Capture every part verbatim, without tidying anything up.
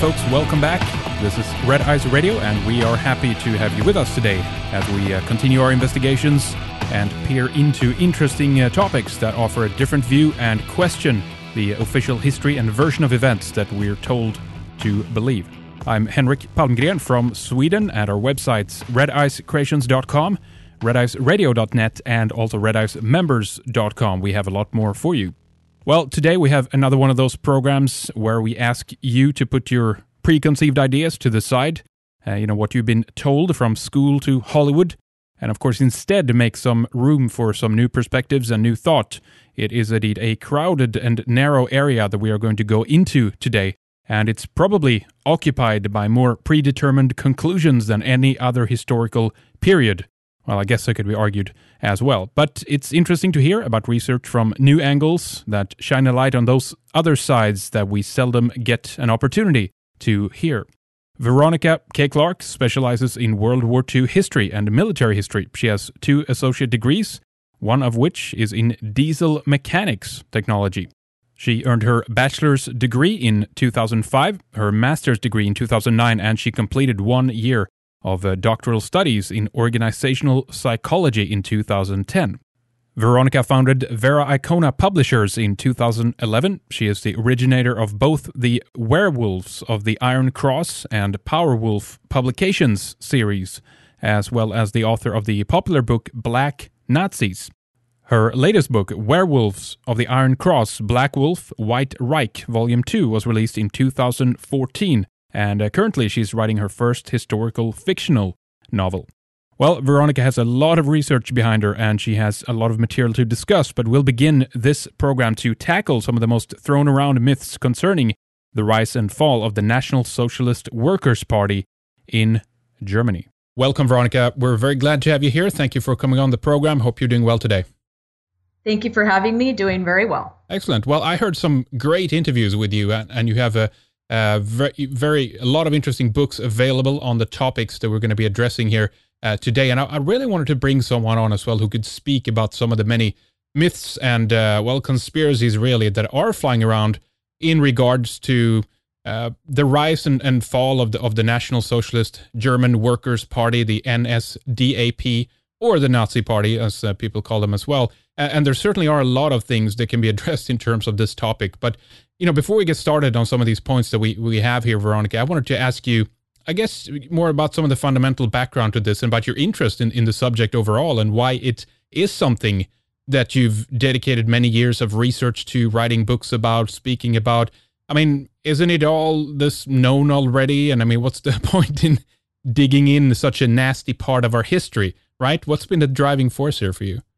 folks, welcome back. This is Red Eyes Radio, and we are happy to have you with us today as we uh, continue our investigations and peer into interesting uh, topics that offer a different view and question the official history and version of events that we're told to believe. I'm Henrik Palmgren from Sweden at our websites red eyes creations dot com, red eyes radio dot net, and also red eyes members dot com. We have a lot more for you. Well, today we have another one of those programs where we ask you to put your preconceived ideas to the side, uh, you know, what you've been told from school to Hollywood, and of course instead make some room for some new perspectives and new thought. It is indeed a crowded and narrow area that we are going to go into today, and it's probably occupied by more predetermined conclusions than any other historical period. Well, I guess that could be argued as well. But it's interesting to hear about research from new angles that shine a light on those other sides that we seldom get an opportunity to hear. Veronica K. Clark specializes in World War Two history and military history. She has two associate degrees, one of which is in diesel mechanics technology. She earned her bachelor's degree in two thousand five, her master's degree in two thousand nine, and she completed one year of uh, doctoral studies in organizational psychology in two thousand ten. Veronica founded Vera Icona Publishers in two thousand eleven. She is the originator of both the Werewolves of the Iron Cross and Powerwolf Publications series, as well as the author of the popular book Black Nazis. Her latest book, Werewolves of the Iron Cross, Black Wolf, White Reich, Volume two, was released in two thousand fourteen. And uh, currently she's writing her first historical fictional novel. Well, Veronica has a lot of research behind her, and she has a lot of material to discuss, but we'll begin this program to tackle some of the most thrown around myths concerning the rise and fall of the National Socialist Workers' Party in Germany. Welcome, Veronica. We're very glad to have you here. Thank you for coming on the program. Hope you're doing well today. Thank you for having me. Doing very well. Excellent. Well, I heard some great interviews with you, and, and you have a Uh, very, very, a lot of interesting books available on the topics that we're going to be addressing here uh, today. And I, I really wanted to bring someone on as well who could speak about some of the many myths and, uh, well, conspiracies really that are flying around in regards to uh, the rise and, and fall of the of the National Socialist German Workers' Party, the N S D A P, or the Nazi Party, as uh, people call them as well. Uh, and there certainly are a lot of things that can be addressed in terms of this topic. But you know, before we get started on some of these points that we, we have here, Veronica, I wanted to ask you, I guess, more about some of the fundamental background to this and about your interest in, in the subject overall and why it is something that you've dedicated many years of research to, writing books about, speaking about. I mean, isn't it all this known already? And I mean, what's the point in digging in such a nasty part of our history, right? What's been the driving force here for you?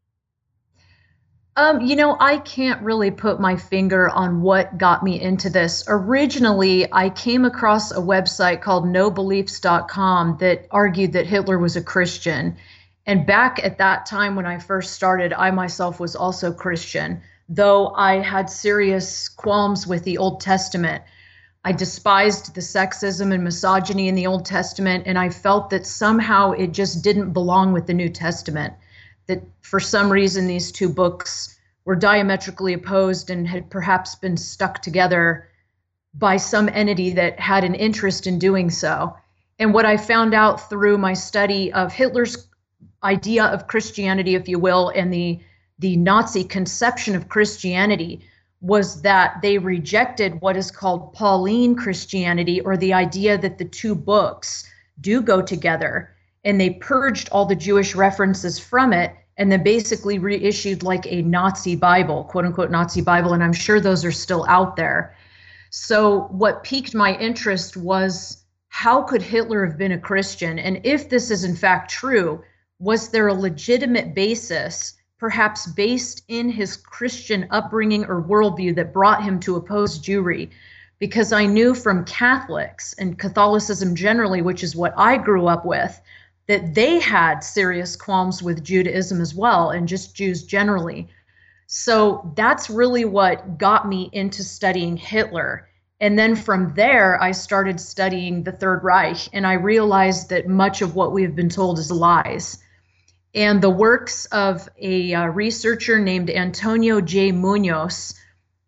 Um, you know, I can't really put my finger on what got me into this. Originally, I came across a website called no beliefs dot com that argued that Hitler was a Christian. And back at that time when I first started, I myself was also Christian, though I had serious qualms with the Old Testament. I despised the sexism and misogyny in the Old Testament, and I felt that somehow it just didn't belong with the New Testament. That for some reason these two books were diametrically opposed and had perhaps been stuck together by some entity that had an interest in doing so. And what I found out through my study of Hitler's idea of Christianity, if you will, and the, the Nazi conception of Christianity was that they rejected what is called Pauline Christianity, or the idea that the two books do go together. And they purged all the Jewish references from it and then basically reissued like a Nazi Bible, quote unquote Nazi Bible. And I'm sure those are still out there. So what piqued my interest was, how could Hitler have been a Christian? And if this is in fact true, was there a legitimate basis, perhaps based in his Christian upbringing or worldview, that brought him to oppose Jewry? Because I knew from Catholics and Catholicism generally, which is what I grew up with, that they had serious qualms with Judaism as well, and just Jews generally. So that's really what got me into studying Hitler. And then from there, I started studying the Third Reich, and I realized that much of what we have been told is lies. And the works of a uh, researcher named Antonio J. Munoz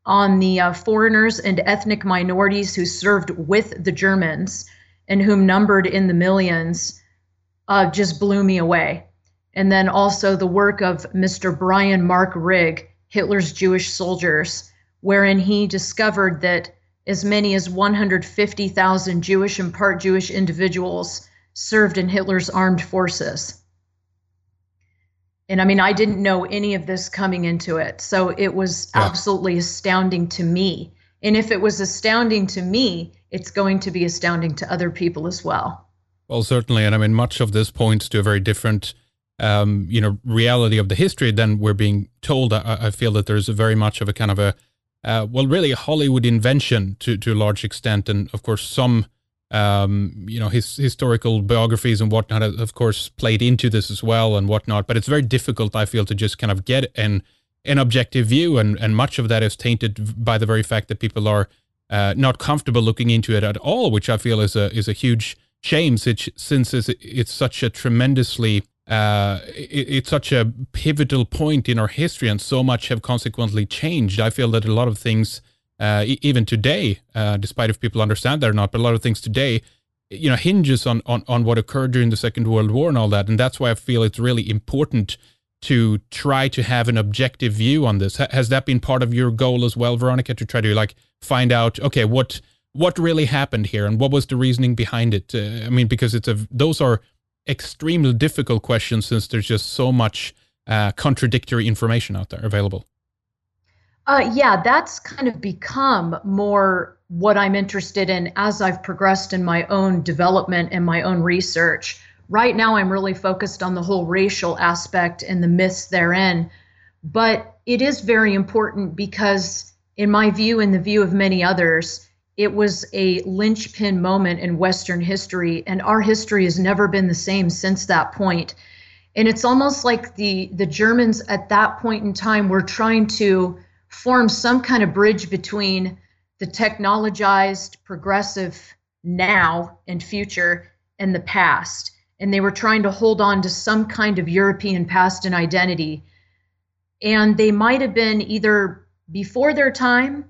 on the uh, foreigners and ethnic minorities who served with the Germans and whom numbered in the millions uh, just blew me away. And then also the work of Mister Brian Mark Rigg, Hitler's Jewish Soldiers, wherein he discovered that as many as one hundred fifty thousand Jewish and part Jewish individuals served in Hitler's armed forces. And I mean, I didn't know any of this coming into it. So it was yeah. absolutely astounding to me. And if it was astounding to me, it's going to be astounding to other people as well. Well, certainly. And I mean, much of this points to a very different, um, you know, reality of the history than we're being told. I, I feel that there's a very much of a kind of a, uh, well, really a Hollywood invention to, to a large extent. And of course, some Um, you know, his historical biographies and whatnot, of course, played into this as well and whatnot. But it's very difficult, I feel, to just kind of get an an objective view, and and much of that is tainted by the very fact that people are uh, not comfortable looking into it at all, which I feel is a is a huge shame, since since it's, it's such a tremendously uh, it, it's such a pivotal point in our history, and so much have consequently changed. I feel that a lot of things. Uh, even today, uh, despite if people understand that or not, but a lot of things today, you know, hinges on, on, on what occurred during the Second World War and all that. And that's why I feel it's really important to try to have an objective view on this. H- has that been part of your goal as well, Veronica, to try to like find out, okay, what what really happened here and what was the reasoning behind it? Uh, I mean, because it's a those are extremely difficult questions, since there's just so much uh, contradictory information out there available. Uh, yeah, that's kind of become more what I'm interested in as I've progressed in my own development and my own research. Right now, I'm really focused on the whole racial aspect and the myths therein. But it is very important because, in my view and the view of many others, it was a linchpin moment in Western history, and our history has never been the same since that point. And it's almost like the, the Germans at that point in time were trying to form some kind of bridge between the technologized, progressive now and future and the past. And they were trying to hold on to some kind of European past and identity. And they might have been either before their time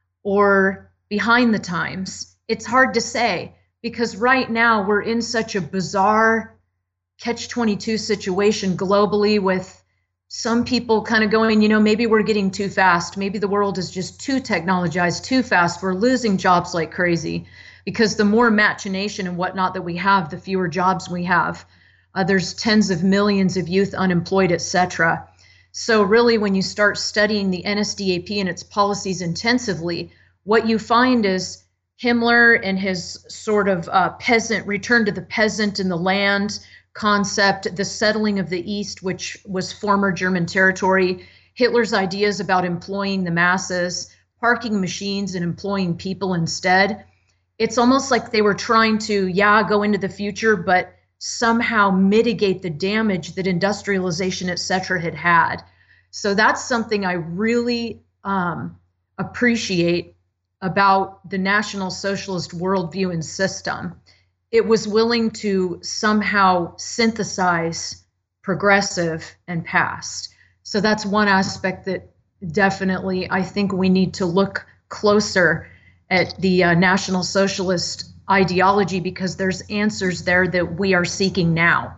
or behind the times. It's hard to say, because right now we're in such a bizarre catch twenty-two situation globally, with some people kind of going, you know, maybe we're getting too fast. Maybe the world is just too technologized, too fast. We're losing jobs like crazy, because the more machination and whatnot that we have, the fewer jobs we have. Uh, there's tens of millions of youth unemployed, et cetera. So really, when you start studying the N S D A P and its policies intensively, what you find is Himmler and his sort of uh, peasant, return to the peasant and the land concept, the settling of the East, which was former German territory, Hitler's ideas about employing the masses, parking machines and employing people instead. It's almost like they were trying to, yeah, go into the future, but somehow mitigate the damage that industrialization, et cetera, had had. So that's something I really um, appreciate about the National Socialist worldview and system. It was willing to somehow synthesize progressive and past. So that's one aspect that definitely I think we need to look closer at the uh, National Socialist ideology, because there's answers there that we are seeking now.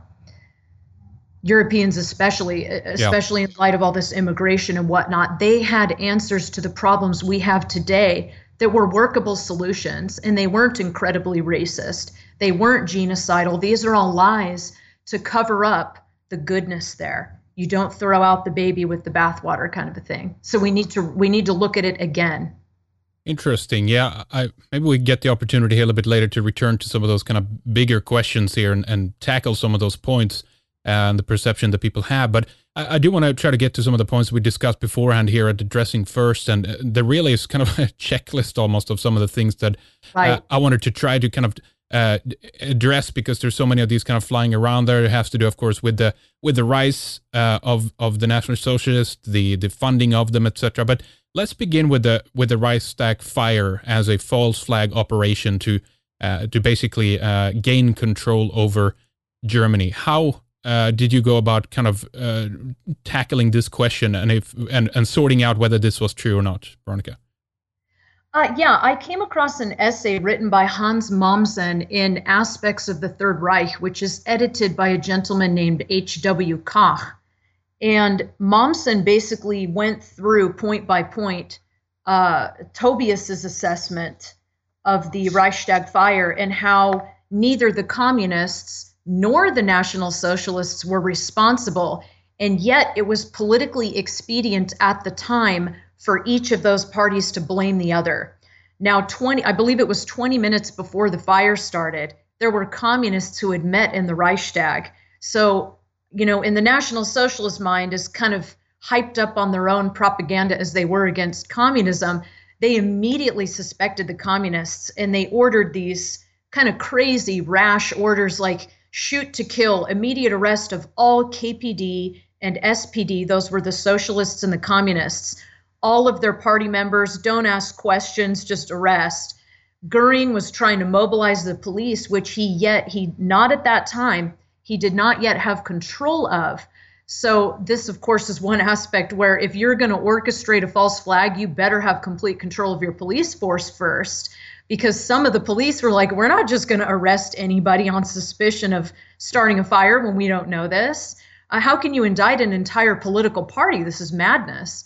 Europeans especially, especially yeah. in light of all this immigration and whatnot, they had answers to the problems we have today that were workable solutions, and they weren't incredibly racist. They weren't genocidal. These are all lies to cover up the goodness there. You don't throw out the baby with the bathwater, kind of a thing. So we need to we need to look at it again. Interesting. Yeah, I, maybe we get the opportunity here a little bit later to return to some of those kind of bigger questions here and, and tackle some of those points and the perception that people have. But I, I do want to try to get to some of the points we discussed beforehand here at addressing first. And there really is kind of a checklist almost of some of the things that right. uh, I wanted to try to kind of uh, address, because there's so many of these kind of flying around there. It has to do, of course, with the with the rise uh, of of the National Socialists, the the funding of them, et cetera. But let's begin with the with the Reichstag fire as a false flag operation to uh, to basically uh, gain control over Germany. How uh, did you go about kind of uh, tackling this question and if and, and sorting out whether this was true or not, Veronica? Uh, yeah, I came across an essay written by Hans Mommsen in Aspects of the Third Reich, which is edited by a gentleman named H W. Koch. And Mommsen basically went through point by point uh, Tobias's assessment of the Reichstag fire and how neither the communists nor the National Socialists were responsible. And yet it was politically expedient at the time for each of those parties to blame the other. Now, twenty, I believe it was twenty minutes before the fire started, there were communists who had met in the Reichstag. So, you know, in the National Socialist mind, as kind of hyped up on their own propaganda as they were against communism, they immediately suspected the communists and they ordered these kind of crazy, rash orders like shoot to kill, immediate arrest of all K P D and S P D. Those were the socialists and the communists. All of their party members, don't ask questions, just arrest. Goering was trying to mobilize the police, which he yet, he not at that time, he did not yet have control of. So this, of course, is one aspect where if you're going to orchestrate a false flag, you better have complete control of your police force first, because some of the police were like, we're not just going to arrest anybody on suspicion of starting a fire when we don't know this. Uh, how can you indict an entire political party? This is madness.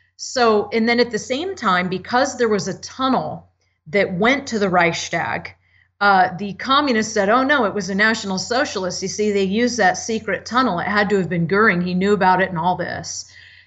So, and then at the same time, because there was a tunnel that went to the Reichstag, uh, the communists said, oh no, it was a National Socialist. You see, they used that secret tunnel. It had to have been Goering. He knew about it and all this.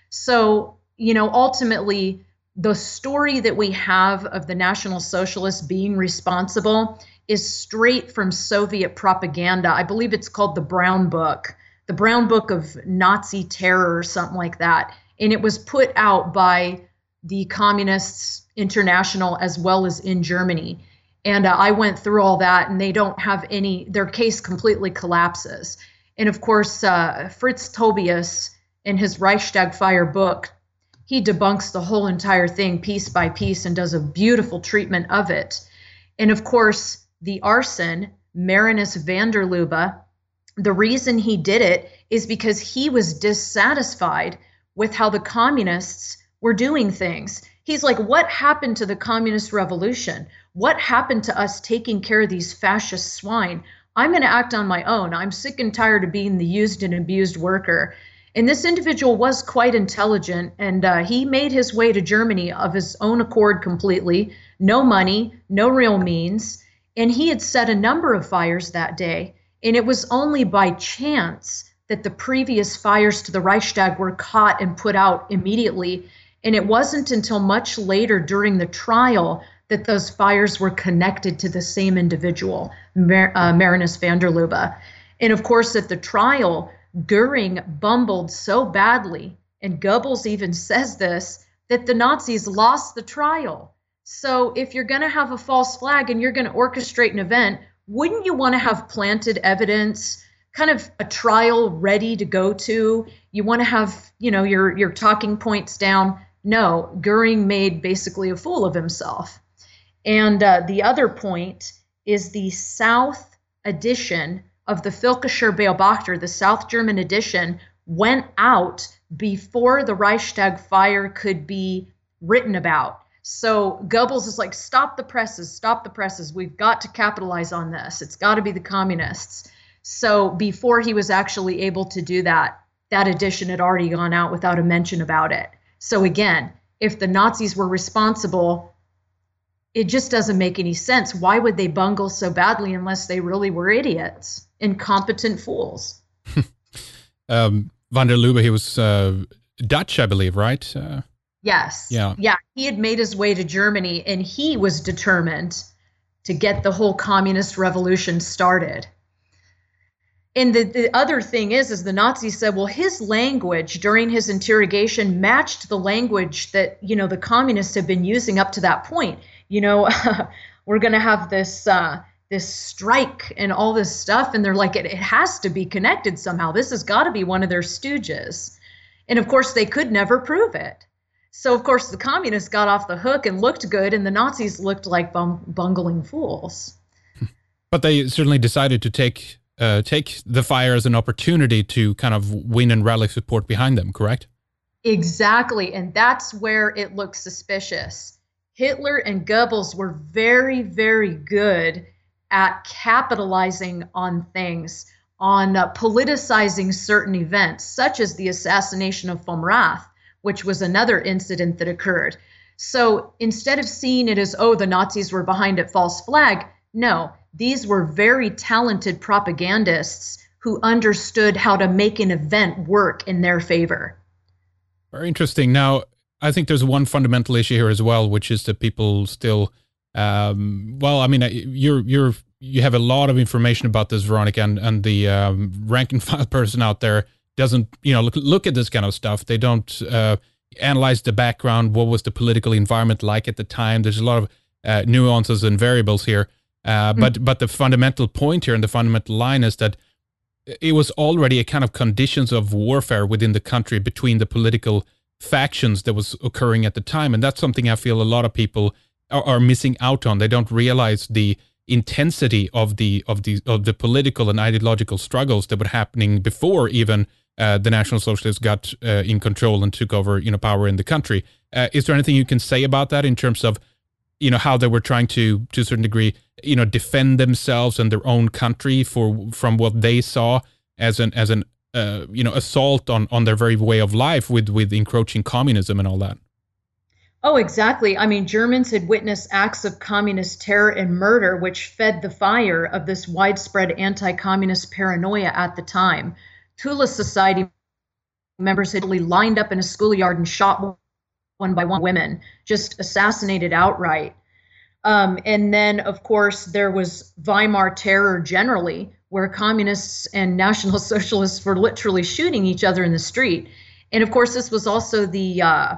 So, you know, ultimately, the story that we have of the National Socialists being responsible is straight from Soviet propaganda. I believe it's called the Brown Book, the Brown Book of Nazi Terror or something like that. And it was put out by the Communists International as well as in Germany. And uh, I went through all that, and they don't have any, their case completely collapses. And of course, uh, Fritz Tobias in his Reichstag Fire book, he debunks the whole entire thing piece by piece and does a beautiful treatment of it. And of course, the arson, Marinus van der Lubbe, the reason he did it is because he was dissatisfied with how the communists were doing things. He's like, what happened to the communist revolution? What happened to us taking care of these fascist swine? I'm going to act on my own. I'm sick and tired of being the used and abused worker. And this individual was quite intelligent, and uh, he made his way to Germany of his own accord completely. No money, no real means. And he had set a number of fires that day. And it was only by chance that the previous fires to the Reichstag were caught and put out immediately. And it wasn't until much later during the trial that those fires were connected to the same individual, Mar- uh, Marinus van der Lubbe. And of course, at the trial, Goering bumbled so badly, and Goebbels even says this, that the Nazis lost the trial. So if you're going to have a false flag and you're going to orchestrate an event, wouldn't you want to have planted evidence, kind of a trial ready to go to? You want to have, you know, your, your talking points down. No, Goering made basically a fool of himself. And uh, the other point is the South edition of the Völkischer Beobachter, the South German edition, went out before the Reichstag fire could be written about. So Goebbels is like, stop the presses, stop the presses. We've got to capitalize on this. It's got to be the communists. So before he was actually able to do that, that edition had already gone out without a mention about it. So again, if the Nazis were responsible, it just doesn't make any sense. Why would they bungle so badly unless they really were idiots, incompetent fools? um, van der Lubbe, he was uh, Dutch, I believe, right? Uh, yes. Yeah. Yeah. He had made his way to Germany, and he was determined to get the whole communist revolution started. And the, the other thing is, is the Nazis said, well, his language during his interrogation matched the language that, you know, the communists had been using up to that point. You know, we're going to have this uh, this strike and all this stuff. And they're like, it, it has to be connected somehow. This has got to be one of their stooges. And of course, they could never prove it. So, of course, the communists got off the hook and looked good, and the Nazis looked like bung- bungling fools. But they certainly decided to take uh, take the fire as an opportunity to kind of win and rally support behind them, correct? Exactly. And that's where it looks suspicious. Hitler and Goebbels were very, very good at capitalizing on things, on uh, politicizing certain events, such as the assassination of Vom Rath, which was another incident that occurred. So instead of seeing it as, oh, the Nazis were behind it, false flag, no, these were very talented propagandists who understood how to make an event work in their favor. Very interesting. Now, I think there's one fundamental issue here as well, which is that people still, um, well, I mean, you're you're you have a lot of information about this, Veronica, and and the um, rank and file person out there doesn't, you know, look look at this kind of stuff. They don't uh, analyze the background. What was the political environment like at the time? There's a lot of uh, nuances and variables here. Uh, but mm-hmm. but the fundamental point here and the fundamental line is that it was already a kind of conditions of warfare within the country between the political factions that was occurring at the time. And that's something I feel a lot of people are, are missing out on. They don't realize the intensity of the of the of the political and ideological struggles that were happening before even uh, the National Socialists got uh, in control and took over, you know, power in the country. Uh, is there anything you can say about that in terms of, you know, how they were trying to, to a certain degree, you know, defend themselves and their own country for from what they saw as an as an uh, you know assault on on their very way of life with with encroaching communism and all that? Oh, exactly. I mean, Germans had witnessed acts of communist terror and murder, which fed the fire of this widespread anti-communist paranoia at the time. Tula Society members had really lined up in a schoolyard and shot one by one women, just assassinated outright. Um, and then, of course, there was Weimar terror generally, where communists and National Socialists were literally shooting each other in the street. And of course, this was also the, uh,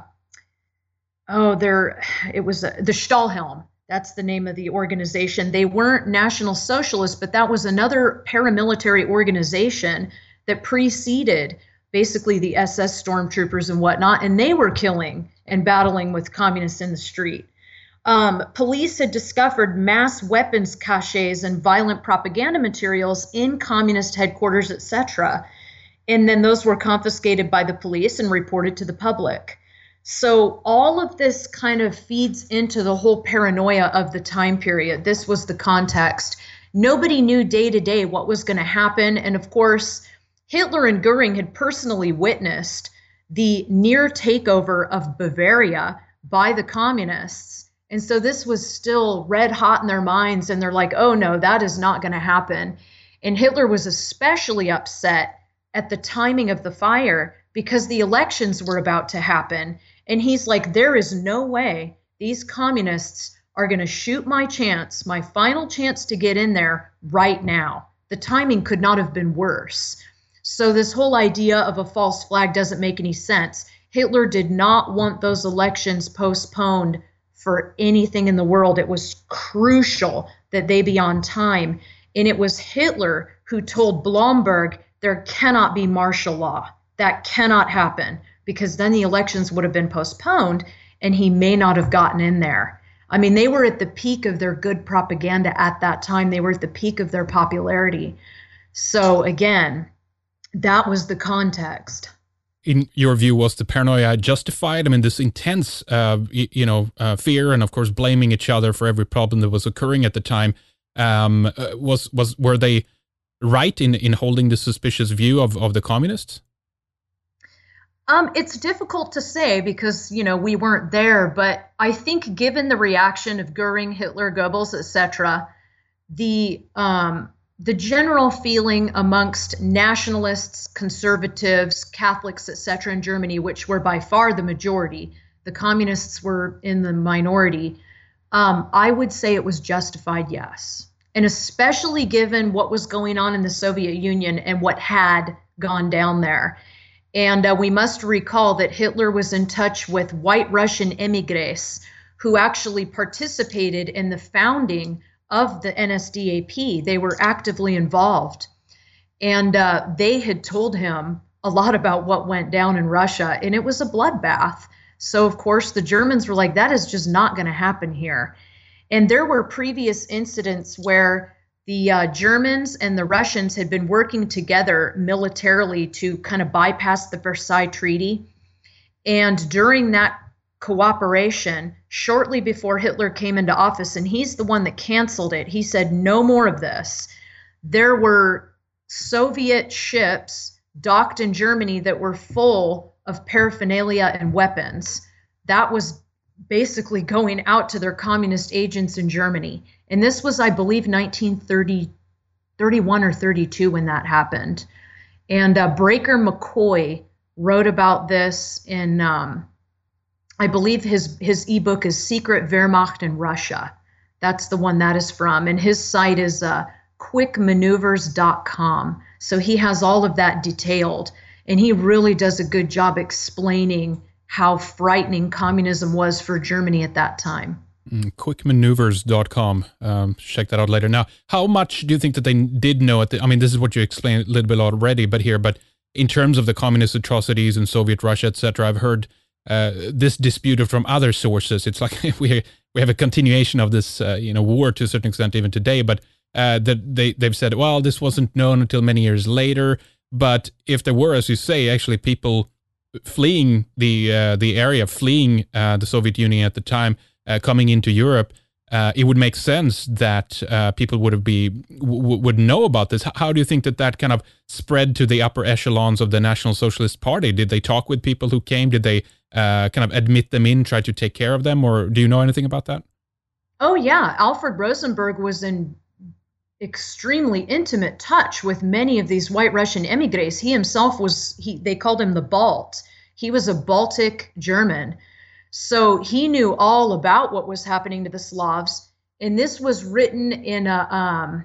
oh, there, it was uh, the Stahlhelm. That's the name of the organization. They weren't National Socialists, but that was another paramilitary organization that preceded basically the S S stormtroopers and whatnot, and they were killing and battling with communists in the street. Um, police had discovered mass weapons caches and violent propaganda materials in communist headquarters, et cetera. And then those were confiscated by the police and reported to the public. So all of this kind of feeds into the whole paranoia of the time period. This was the context. Nobody knew day to day what was going to happen. And of course, Hitler and Goering had personally witnessed the near takeover of Bavaria by the communists. And so this was still red hot in their minds. And they're like, oh, no, that is not going to happen. And Hitler was especially upset at the timing of the fire because the elections were about to happen. And he's like, there is no way these communists are going to shoot my chance, my final chance to get in there right now. The timing could not have been worse. So this whole idea of a false flag doesn't make any sense. Hitler did not want those elections postponed for anything in the world. It was crucial that they be on time. And it was Hitler who told Blomberg there cannot be martial law. That cannot happen, because then the elections would have been postponed and he may not have gotten in there. I mean, they were at the peak of their good propaganda at that time. They were at the peak of their popularity. So again, that was the context. In your view, was the paranoia justified? I mean, this intense, uh, you, you know, uh, fear and, of course, blaming each other for every problem that was occurring at the time. Um, uh, was was were they right in, in holding the suspicious view of, of the communists? Um, it's difficult to say because, you know, we weren't there. But I think given the reaction of Goering, Hitler, Goebbels, et cetera, the um, the general feeling amongst nationalists, conservatives, Catholics, et cetera, in Germany, which were by far the majority, the communists were in the minority, um, I would say it was justified, yes. And especially given what was going on in the Soviet Union and what had gone down there. And uh, we must recall that Hitler was in touch with white Russian emigres who actually participated in the founding of the N S D A P. They were actively involved. And uh, they had told him a lot about what went down in Russia, and it was a bloodbath. So, of course, the Germans were like, that is just not going to happen here. And there were previous incidents where the uh, Germans and the Russians had been working together militarily to kind of bypass the Versailles Treaty. And during that cooperation, shortly before Hitler came into office, and he's the one that canceled it. He said, no more of this. There were Soviet ships docked in Germany that were full of paraphernalia and weapons. That was basically going out to their communist agents in Germany. And this was, I believe, nineteen thirty, thirty-one or thirty-two when that happened. And uh, Breaker McCoy wrote about this in, um, I believe his, his ebook is Secret Wehrmacht in Russia. That's the one that is from. And his site is uh, quick maneuvers dot com. So he has all of that detailed. And he really does a good job explaining how frightening communism was for Germany at that time. Mm, quick maneuvers dot com. Um, check that out later. Now, how much do you think that they did know at the, I mean, this is what you explained a little bit already, but here, but in terms of the communist atrocities in Soviet Russia, et cetera, I've heard uh, this disputed from other sources. It's like we we have a continuation of this, uh, you know, war to a certain extent even today, but uh, that they, they've said, well, this wasn't known until many years later. But if there were, as you say, actually people fleeing the uh, the area, fleeing uh, the Soviet Union at the time, uh, coming into Europe, uh, it would make sense that uh, people would have be w- would know about this. How do you think that that kind of spread to the upper echelons of the National Socialist Party? Did they talk with people who came? Did they uh, kind of admit them in, try to take care of them, or do you know anything about that? Oh yeah, Alfred Rosenberg was in extremely intimate touch with many of these White Russian emigres. He himself was, he they called him the Balt. He was a Baltic German. So he knew all about what was happening to the Slavs. And this was written in a, um,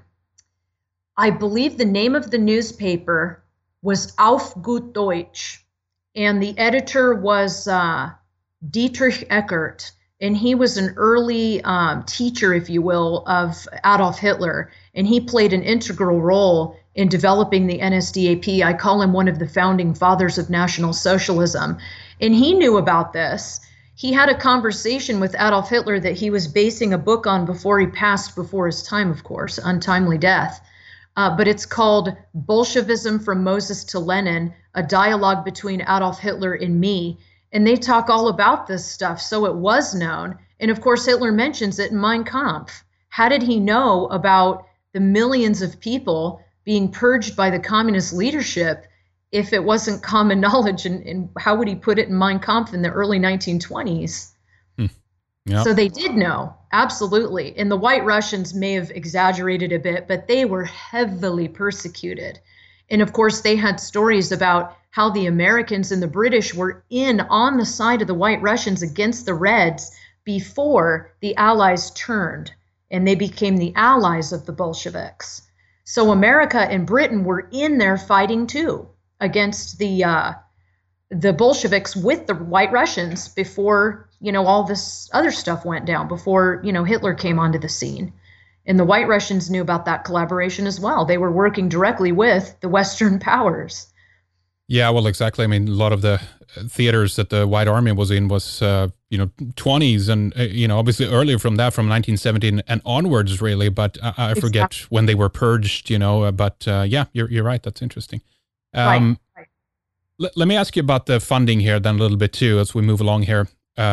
I believe the name of the newspaper was Auf gut Deutsch. And the editor was uh, Dietrich Eckert. And he was an early um, teacher, if you will, of Adolf Hitler. And he played an integral role in developing the N S D A P. I call him one of the founding fathers of National Socialism. And he knew about this. He had a conversation with Adolf Hitler that he was basing a book on before he passed before his time, of course, untimely death. Uh, but it's called Bolshevism from Moses to Lenin, a dialogue between Adolf Hitler and me. And they talk all about this stuff, so it was known. And of course, Hitler mentions it in Mein Kampf. How did he know about the millions of people being purged by the communist leadership if it wasn't common knowledge? And, and how would he put it in Mein Kampf in the early nineteen twenties? Hmm. Yep. So they did know, absolutely. And the White Russians may have exaggerated a bit, but they were heavily persecuted. And of course, they had stories about how the Americans and the British were in on the side of the White Russians against the Reds before the Allies turned, and they became the allies of the Bolsheviks. So America and Britain were in there fighting too against the uh, the Bolsheviks with the White Russians before, you know, all this other stuff went down, before, you know, Hitler came onto the scene. And the White Russians knew about that collaboration as well. They were working directly with the Western powers. Yeah, well, exactly. I mean, a lot of the theaters that the White Army was in was, uh, you know, twenties and, uh, you know, obviously earlier from that, from nineteen seventeen and onwards, really. But I, I forget exactly when they were purged, you know. Uh, but uh, yeah, you're you're right. That's interesting. Um, right. right. L- let me ask you about the funding here then a little bit too, as we move along here.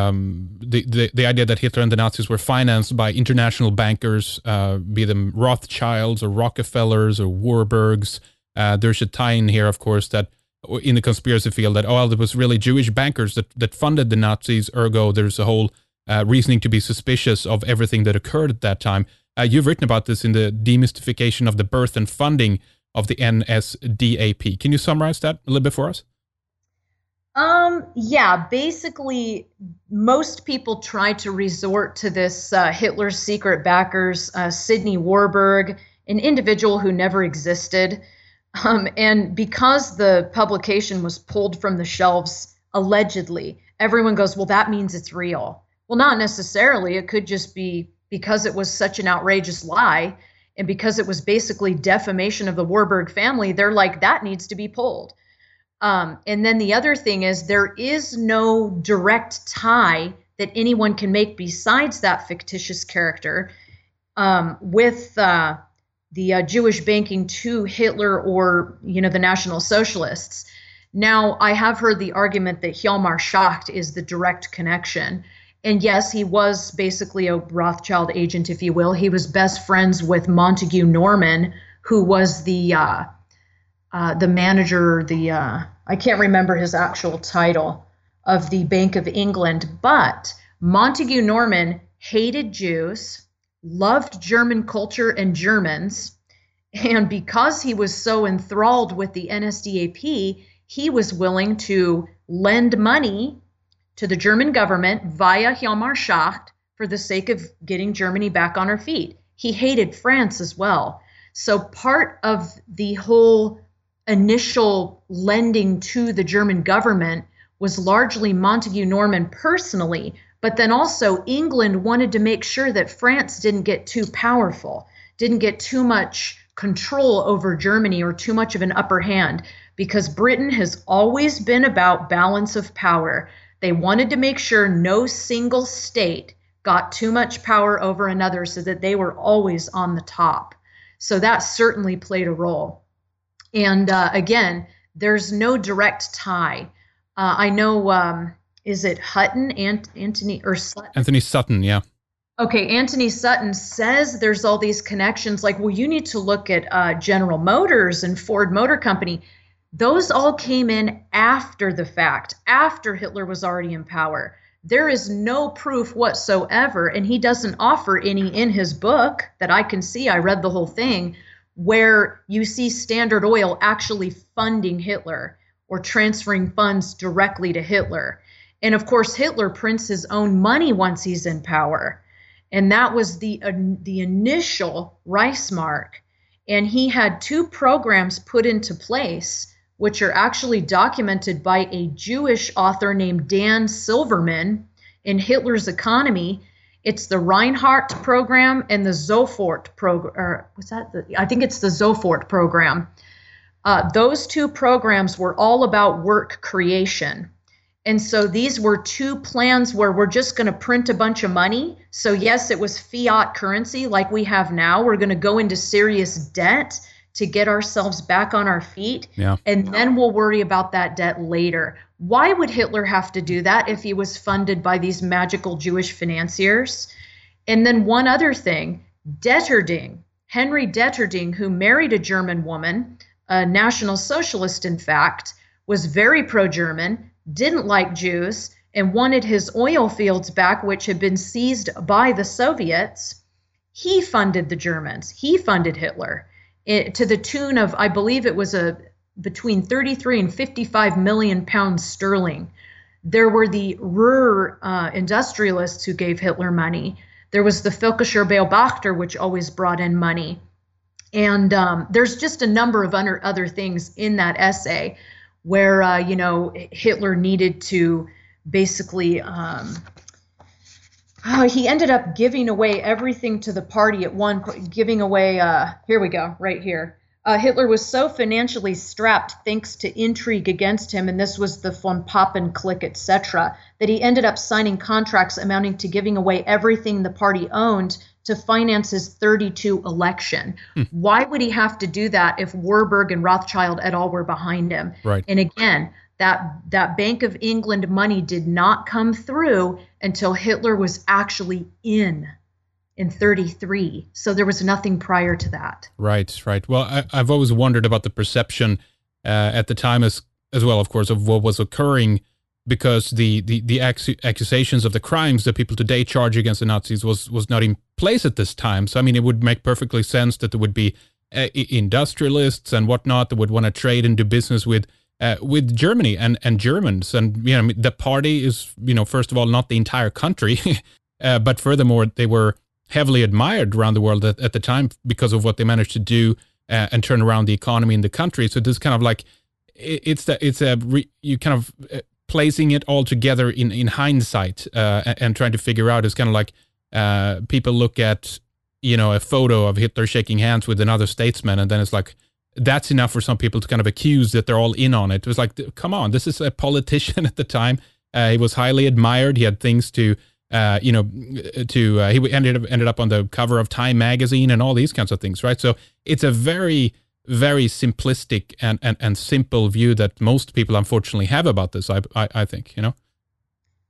Um, the, the the idea that Hitler and the Nazis were financed by international bankers, uh, be them Rothschilds or Rockefellers or Warburgs. Uh, there's a tie in here, of course, that in the conspiracy field that, oh, well, there was really Jewish bankers that, that funded the Nazis, ergo there's a whole uh, reasoning to be suspicious of everything that occurred at that time. Uh, you've written about this in the Demystification of the Birth and Funding of the N S D A P. Can you summarize that a little bit for us? Um, yeah, basically, most people try to resort to this uh, Hitler's secret backers, uh, Sidney Warburg, an individual who never existed. Um, and because the publication was pulled from the shelves, allegedly, everyone goes, well, that means it's real. Well, not necessarily. It could just be because it was such an outrageous lie, and because it was basically defamation of the Warburg family, they're like, that needs to be pulled. Um, and then the other thing is there is no direct tie that anyone can make besides that fictitious character um, with uh, the uh, Jewish banking to Hitler or, you know, the National Socialists. Now, I have heard the argument that Hjalmar Schacht is the direct connection. And yes, he was basically a Rothschild agent, if you will. He was best friends with Montague Norman, who was the uh, uh, the manager, the uh, I can't remember his actual title, of the Bank of England. But Montague Norman hated Jews, loved German culture and Germans, and because he was so enthralled with the N S D A P, he was willing to lend money to the German government via Hjalmar Schacht for the sake of getting Germany back on her feet. He hated France as well. So part of the whole initial lending to the German government was largely Montague Norman personally, but then also England wanted to make sure that France didn't get too powerful, didn't get too much control over Germany or too much of an upper hand, because Britain has always been about balance of power. They wanted to make sure no single state got too much power over another so that they were always on the top. So that certainly played a role. And uh, again, there's no direct tie. Uh, I know, um, is it Hutton, Ant- Anthony, or Sutton? Anthony Sutton, yeah. Okay, Anthony Sutton says there's all these connections, like, well, you need to look at uh, General Motors and Ford Motor Company. Those all came in after the fact, after Hitler was already in power. There is no proof whatsoever, and he doesn't offer any in his book that I can see. I read the whole thing, where you see Standard Oil actually funding Hitler or transferring funds directly to Hitler. And of course, Hitler prints his own money once he's in power. And that was the uh, the initial Reichsmark. And he had two programs put into place, which are actually documented by a Jewish author named Dan Silverman in Hitler's Economy. It's the Reinhardt program and the Sofort program. Or was that the, I think it's the Sofort program. Uh, those two programs were all about work creation. And so these were two plans where we're just going to print a bunch of money. So yes, it was fiat currency like we have now. We're going to go into serious debt to get ourselves back on our feet. Yeah. And then we'll worry about that debt later. Why would Hitler have to do that if he was funded by these magical Jewish financiers? And then one other thing, Detterding, Henry Detterding, who married a German woman, a National Socialist, in fact, was very pro-German, didn't like Jews, and wanted his oil fields back, which had been seized by the Soviets. He funded the Germans. He funded Hitler it, to the tune of, I believe it was a between thirty-three and fifty-five million pounds sterling. There were the Ruhr uh, industrialists who gave Hitler money. There was the Völkischer Beobachter, which always brought in money. And um, there's just a number of other, other things in that essay where, uh, you know, Hitler needed to basically, um, oh, he ended up giving away everything to the party at one point, giving away, uh, here we go, right here. Uh, Hitler was so financially strapped thanks to intrigue against him, and this was the von Papen clique, et cetera, that he ended up signing contracts amounting to giving away everything the party owned to finance his thirty-two election. Hmm. Why would he have to do that if Warburg and Rothschild et al. Were behind him? Right. And again, that, that Bank of England money did not come through until Hitler was actually in. in thirty-three. So there was nothing prior to that. Right, right. Well, I, I've always wondered about the perception uh, at the time as as well, of course, of what was occurring, because the the, the ac- accusations of the crimes that people today charge against the Nazis was, was not in place at this time. So, I mean, it would make perfectly sense that there would be uh, industrialists and whatnot that would want to trade and do business with uh, with Germany and, and Germans. And, you know, the party is, you know, first of all, not the entire country, uh, but furthermore, they were heavily admired around the world at, at the time because of what they managed to do uh, and turn around the economy in the country. So this kind of like, it, it's the, it's a, re, you kind of uh, placing it all together in, in hindsight uh, and, and trying to figure out is kind of like uh, people look at, you know, a photo of Hitler shaking hands with another statesman, and then it's like, that's enough for some people to kind of accuse that they're all in on it. It was like, come on, this is a politician at the time. Uh, he was highly admired. He had things to, Uh, you know, to uh, he ended up ended up on the cover of Time magazine and all these kinds of things, right? So it's a very, very simplistic and, and, and simple view that most people unfortunately have about this. I I, I think, you know.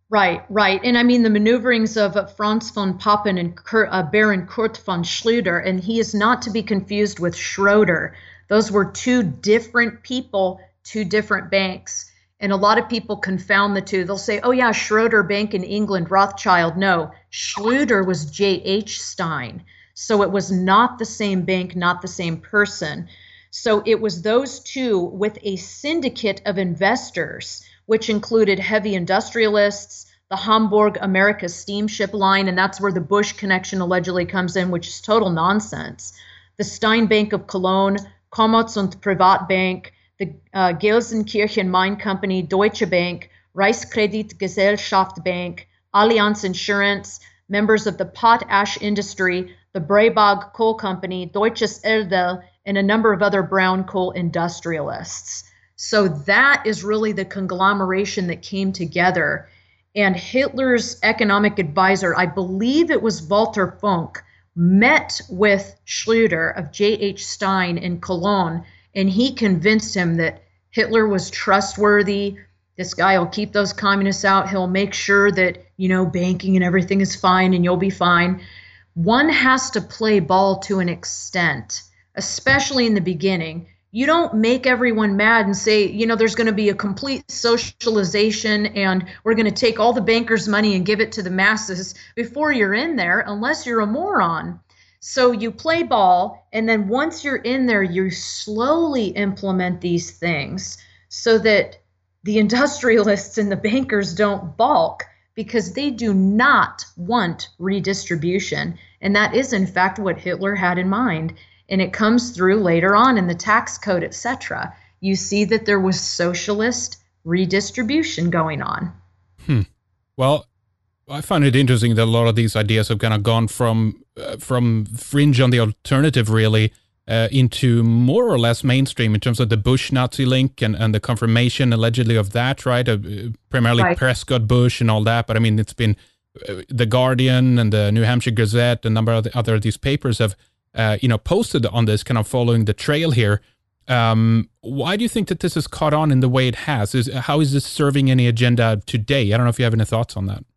Right, right. And I mean, the maneuverings of uh, Franz von Papen and Kurt, uh, Baron Kurt von Schlüter, and he is not to be confused with Schroeder. Those were two different people, two different banks. And a lot of people confound the two. They'll say, oh, yeah, Schroeder Bank in England, Rothschild. No, Schlüter was J H. Stein. So it was not the same bank, not the same person. So it was those two with a syndicate of investors, which included heavy industrialists, the Hamburg America steamship line, and that's where the Bush connection allegedly comes in, which is total nonsense. The Stein Bank of Cologne, Commerz- und Privatbank, the uh, Gelsenkirchen Mine Company, Deutsche Bank, Reichskreditgesellschaft Bank, Allianz Insurance, members of the potash industry, the Breibag Coal Company, Deutsches Erdöl, and a number of other brown coal industrialists. So that is really the conglomeration that came together. And Hitler's economic advisor, I believe it was Walter Funk, met with Schlüter of J H. Stein in Cologne, and he convinced him that Hitler was trustworthy. This guy will keep those communists out. He'll make sure that, you know, banking and everything is fine and you'll be fine. One has to play ball to an extent, especially in the beginning. You don't make everyone mad and say, you know, there's going to be a complete socialization and we're going to take all the bankers' money and give it to the masses before you're in there, unless you're a moron. So you play ball, and then once you're in there, you slowly implement these things so that the industrialists and the bankers don't balk, because they do not want redistribution. And that is, in fact, what Hitler had in mind. And it comes through later on in the tax code, et cetera. You see that there was socialist redistribution going on. Hmm. Well, I find it interesting that a lot of these ideas have kind of gone from uh, from fringe on the alternative, really, uh, into more or less mainstream in terms of the Bush Nazi link and, and the confirmation, allegedly, of that, right? Uh, primarily right. Prescott Bush and all that. But I mean, it's been uh, the Guardian and the New Hampshire Gazette, a number of the other of these papers have Uh, you know, posted on this, kind of following the trail here. Um, why do you think that this has caught on in the way it has? Is how is this serving any agenda today? I don't know if you have any thoughts on that.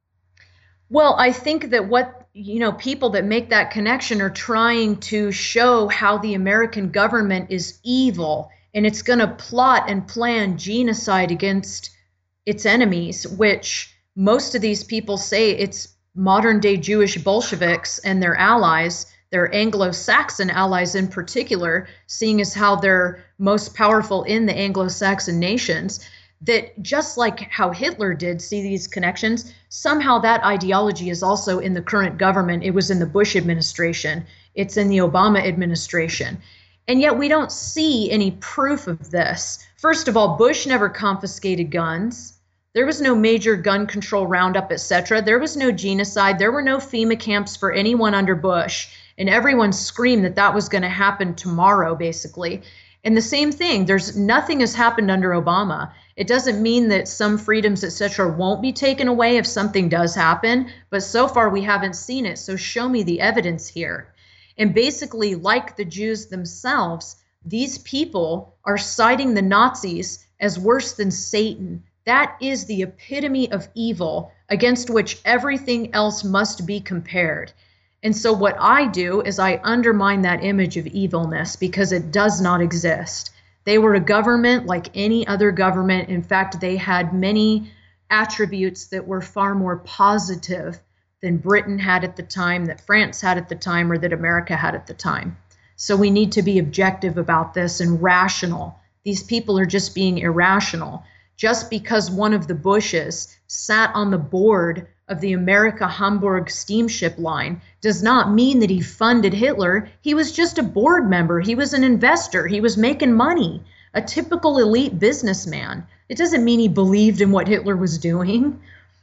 Well, I think that what, you know, people that make that connection are trying to show how the American government is evil and it's going to plot and plan genocide against its enemies, which most of these people say it's modern day Jewish Bolsheviks and their allies. Their Anglo-Saxon allies in particular, seeing as how they're most powerful in the Anglo-Saxon nations, that just like how Hitler did see these connections, somehow that ideology is also in the current government. It was in the Bush administration. It's in the Obama administration. And yet we don't see any proof of this. First of all, Bush never confiscated guns. There was no major gun control roundup, et cetera. There was no genocide. There were no FEMA camps for anyone under Bush. And everyone screamed that that was going to happen tomorrow, basically. And the same thing, there's nothing has happened under Obama. It doesn't mean that some freedoms, et cetera, won't be taken away if something does happen. But so far, we haven't seen it. So show me the evidence here. And basically, like the Jews themselves, these people are citing the Nazis as worse than Satan. That is the epitome of evil against which everything else must be compared. And so what I do is I undermine that image of evilness because it does not exist. They were a government like any other government. In fact, they had many attributes that were far more positive than Britain had at the time, that France had at the time, or that America had at the time. So we need to be objective about this and rational. These people are just being irrational. Just because one of the Bushes sat on the board of the America Hamburg steamship line does not mean that he funded Hitler. He was just a board member. He was an investor. He was making money, a typical elite businessman. It doesn't mean he believed in what Hitler was doing.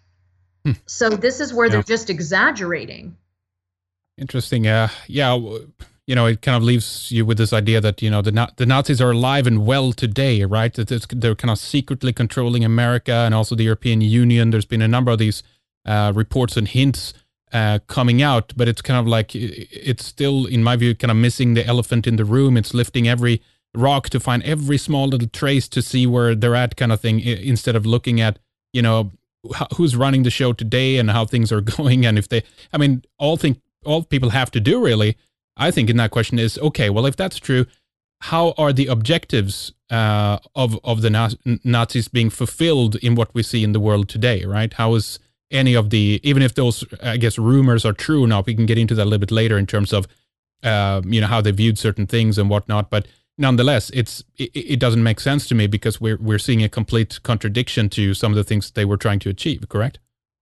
Hmm. So this is where yeah. they're just exaggerating. Interesting. Uh, yeah, you know, it kind of leaves you with this idea that, you know, the the Nazis are alive and well today, right? That they're kind of secretly controlling America and also the European Union. There's been a number of these Uh, reports and hints uh, coming out, but it's kind of like it's still, in my view, kind of missing the elephant in the room. It's lifting every rock to find every small little trace to see where they're at, kind of thing, instead of looking at, you know, who's running the show today and how things are going, and if they, I mean, all think all people have to do really, I think, in that question is, okay, well, if that's true, how are the objectives uh, of of the Na- Nazis being fulfilled in what we see in the world today, right? How is any of the, even if those, I guess, rumors are true now, we can get into that a little bit later in terms of, uh, you know, how they viewed certain things and whatnot, but nonetheless, it's it, it doesn't make sense to me because we're we're seeing a complete contradiction to some of the things they were trying to achieve, correct?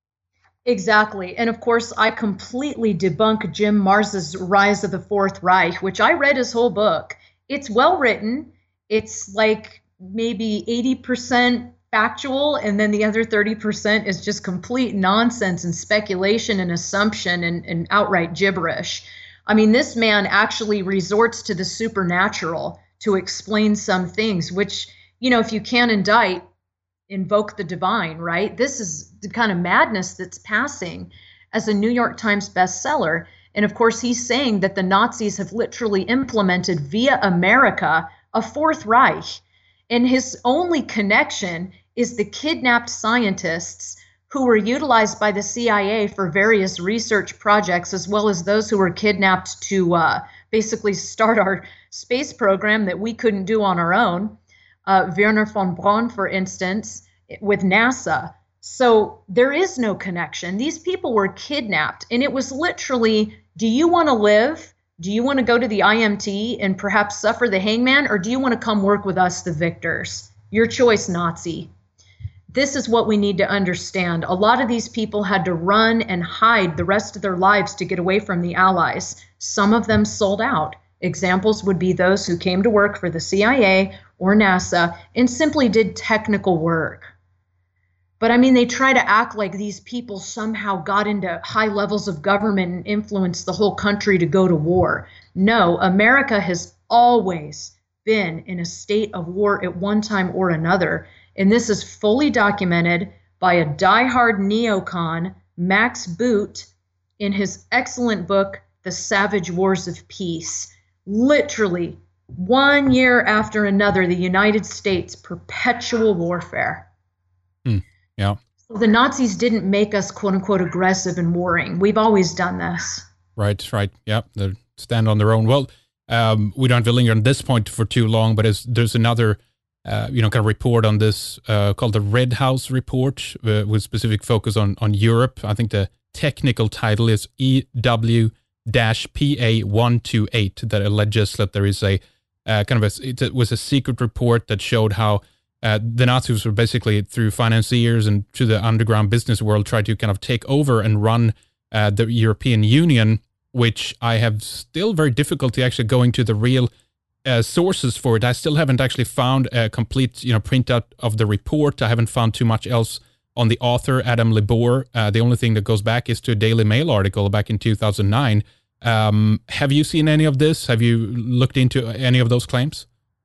Exactly. And of course, I completely debunk Jim Mars's Rise of the Fourth Reich, which I read his whole book. It's well written. It's like maybe eighty percent factual, and then the other thirty percent is just complete nonsense and speculation and assumption and, and outright gibberish. I mean, this man actually resorts to the supernatural to explain some things, which, you know, if you can't indict, invoke the divine, right? This is the kind of madness that's passing as a New York Times bestseller. And of course, he's saying that the Nazis have literally implemented via America a Fourth Reich. And his only connection is the kidnapped scientists who were utilized by the C I A for various research projects, as well as those who were kidnapped to uh, basically start our space program that we couldn't do on our own. Uh, Werner von Braun, for instance, with NASA. So there is no connection. These people were kidnapped, and it was literally, do you want to live? Do you want to go to the I M T and perhaps suffer the hangman, or do you want to come work with us, the victors? Your choice, Nazi. This is what we need to understand. A lot of these people had to run and hide the rest of their lives to get away from the Allies. Some of them sold out. Examples would be those who came to work for the C I A or NASA and simply did technical work. But I mean, they try to act like these people somehow got into high levels of government and influenced the whole country to go to war. No, America has always been in a state of war at one time or another. And this is fully documented by a diehard neocon, Max Boot, in his excellent book, The Savage Wars of Peace. Literally, one year after another, the United States, perpetual warfare. Hmm. Yeah. So the Nazis didn't make us, quote unquote, aggressive and warring. We've always done this. Right, right. Yeah, they stand on their own. Well, um, we don't have to linger on this point for too long, but as, there's another Uh, you know, kind of report on this uh, called the Red House Report, uh, with specific focus on, on Europe. I think the technical title is E W P A one two eight, that alleges that there is a uh, kind of a, it was a secret report that showed how uh, the Nazis were basically, through financiers and to the underground business world, tried to kind of take over and run uh, the European Union, which I have still very difficulty actually going to the real Uh, sources for it. I still haven't actually found a complete, you know, printout of the report. I haven't found too much else on the author, Adam Libor. Uh, the only thing that goes back is to a Daily Mail article back in two thousand nine. Um, have you seen any of this? Have you looked into any of those claims?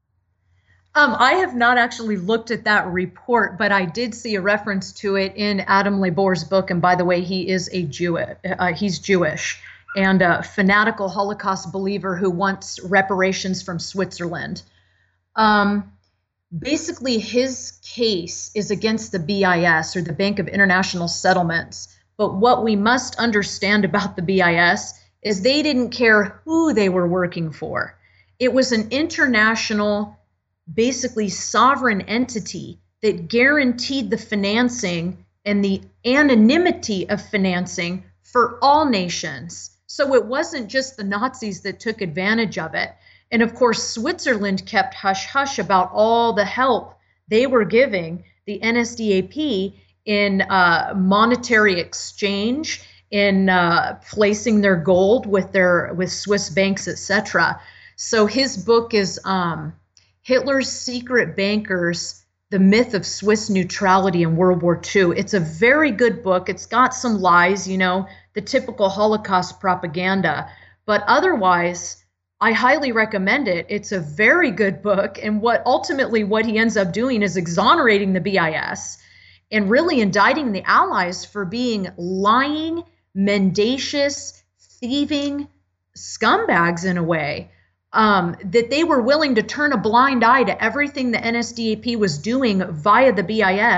Um, I have not actually looked at that report, but I did see a reference to it in Adam Libor's book. And by the way, he is a Jew. Uh, he's Jewish. And a fanatical Holocaust believer who wants reparations from Switzerland. Um, basically, his case is against the B I S, or the Bank of International Settlements. But what we must understand about the B I S is they didn't care who they were working for. It was an international, basically sovereign entity that guaranteed the financing and the anonymity of financing for all nations. So it wasn't just the Nazis that took advantage of it. And of course, Switzerland kept hush-hush about all the help they were giving the N S D A P in uh, monetary exchange, in uh, placing their gold with their with Swiss banks, et cetera. So his book is um, Hitler's Secret Bankers, The Myth of Swiss Neutrality in World War Two. It's a very good book. It's got some lies, you know, the typical Holocaust propaganda. But otherwise, I highly recommend it. It's a very good book. And what ultimately what he ends up doing is exonerating the B I S and really indicting the Allies for being lying, mendacious, thieving scumbags in a way. Um, that they were willing to turn a blind eye to everything the N S D A P was doing via the B I S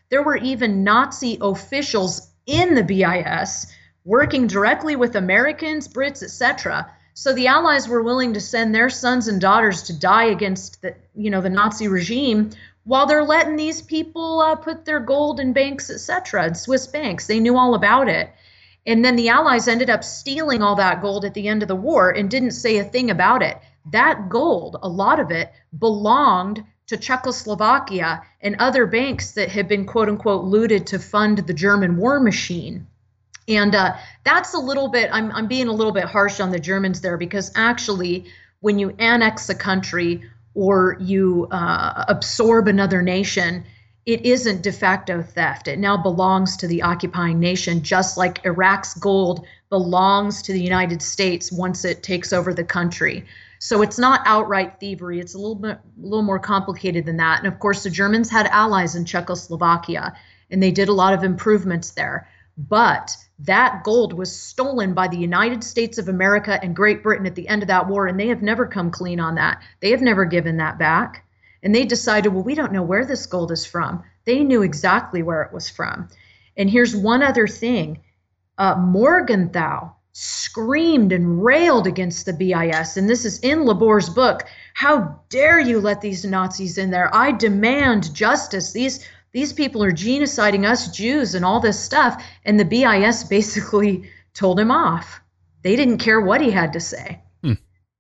There were even Nazi officials in the B I S working directly with Americans, Brits, et cetera. So the Allies were willing to send their sons and daughters to die against the, you know, the Nazi regime, while they're letting these people uh, put their gold in banks, et cetera, in Swiss banks. They knew all about it. And then the Allies ended up stealing all that gold at the end of the war and didn't say a thing about it. That gold, a lot of it, belonged to Czechoslovakia and other banks that had been, quote unquote, looted to fund the German war machine. And uh, that's a little bit, I'm, I'm being a little bit harsh on the Germans there, because actually when you annex a country or you uh, absorb another nation, it isn't de facto theft. It now belongs to the occupying nation, just like Iraq's gold belongs to the United States once it takes over the country. So it's not outright thievery. It's a little bit, a little more complicated than that. And of course, the Germans had allies in Czechoslovakia, and they did a lot of improvements there. But that gold was stolen by the United States of America and Great Britain at the end of that war, and they have never come clean on that. They have never given that back. And they decided, well, we don't know where this gold is from. They knew exactly where it was from. And here's one other thing. Uh, Morgenthau screamed and railed against the B I S, and this is in Labor's book. How dare you let these Nazis in there? I demand justice. These These people are genociding us Jews and all this stuff. And the B I S basically told him off. They didn't care what he had to say. Hmm.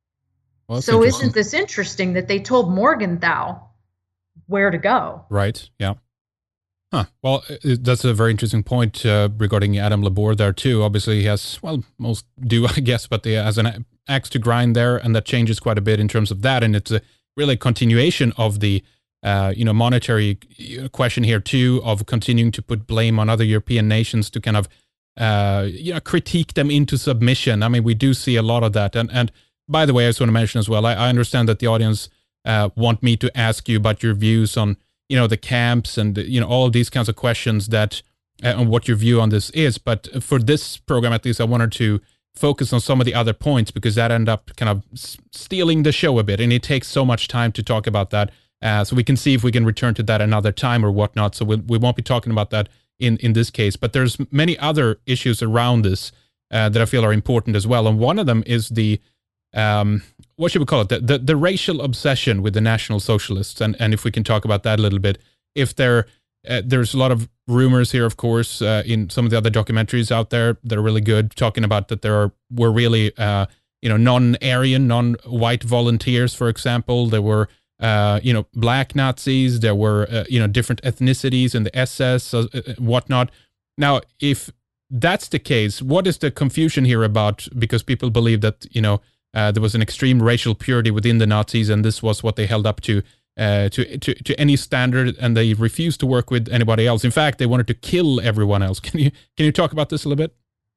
Well, so isn't this interesting that they told Morgenthau where to go? Right. Yeah. Huh. Well, that's a very interesting point uh, regarding Adam Labor there too. Obviously he has, well, most do, I guess, but he has an axe to grind there, and that changes quite a bit in terms of that. And it's a really continuation of the Uh, you know, monetary question here too, of continuing to put blame on other European nations to kind of, uh, you know, critique them into submission. I mean, we do see a lot of that. And and by the way, I just want to mention as well, I, I understand that the audience uh, want me to ask you about your views on, you know, the camps and, you know, all of these kinds of questions that, uh, on what your view on this is. But for this program, at least, I wanted to focus on some of the other points, because that ended up kind of stealing the show a bit. And it takes so much time to talk about that. Uh, so we can see if we can return to that another time or whatnot. So we'll, we won't be talking about that in, in this case. But there's many other issues around this uh, that I feel are important as well. And one of them is the, um, what should we call it? The, the, the racial obsession with the National Socialists. And, and if we can talk about that a little bit. If there, uh, there's a lot of rumors here, of course, uh, in some of the other documentaries out there that are really good, talking about that there are, were really, uh, you know, non-Aryan, non-white volunteers, for example. There were Uh, you know, black Nazis, there were, uh, you know, different ethnicities in the S S, uh, whatnot. Now, if that's the case, what is the confusion here about? Because people believe that, you know, uh, there was an extreme racial purity within the Nazis, and this was what they held up to, uh, to, to, to any standard, and they refused to work with anybody else. In fact, they wanted to kill everyone else. Can you, can you talk about this a little bit?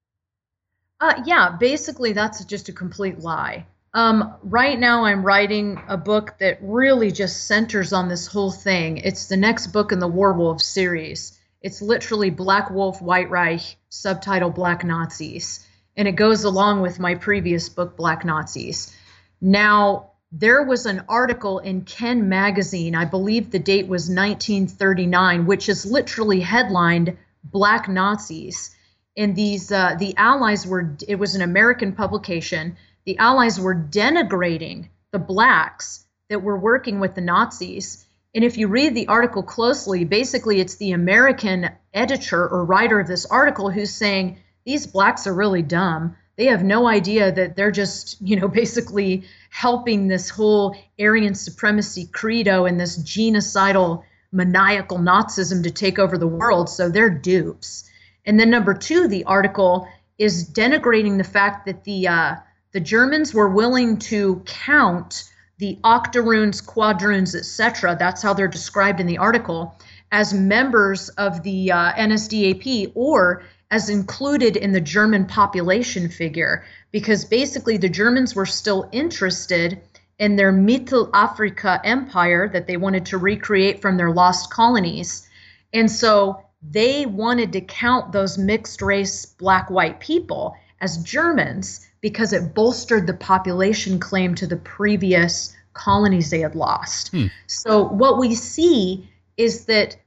Uh, yeah, basically that's just a complete lie. Um, right now I'm writing a book that really just centers on this whole thing. It's the next book in the Warwolf series. It's literally Black Wolf, White Reich, subtitle Black Nazis. And it goes along with my previous book, Black Nazis. Now, there was an article in Ken magazine, I believe the date was nineteen thirty-nine, which is literally headlined Black Nazis. And these, uh, the Allies were, it was an American publication. The Allies were denigrating the blacks that were working with the Nazis. And if you read the article closely, basically it's the American editor or writer of this article who's saying, these blacks are really dumb. They have no idea that they're just, you know, basically helping this whole Aryan supremacy credo and this genocidal, maniacal Nazism to take over the world. So they're dupes. And then number two, the article is denigrating the fact that the, uh, The Germans were willing to count the octoroons, quadroons, et cetera, that's how they're described in the article, as members of the uh, N S D A P or as included in the German population figure, because basically the Germans were still interested in their Mittelafrika empire that they wanted to recreate from their lost colonies. And so they wanted to count those mixed race black-white people as Germans, because it bolstered the population claim to the previous colonies they had lost. Hmm. So what we see is that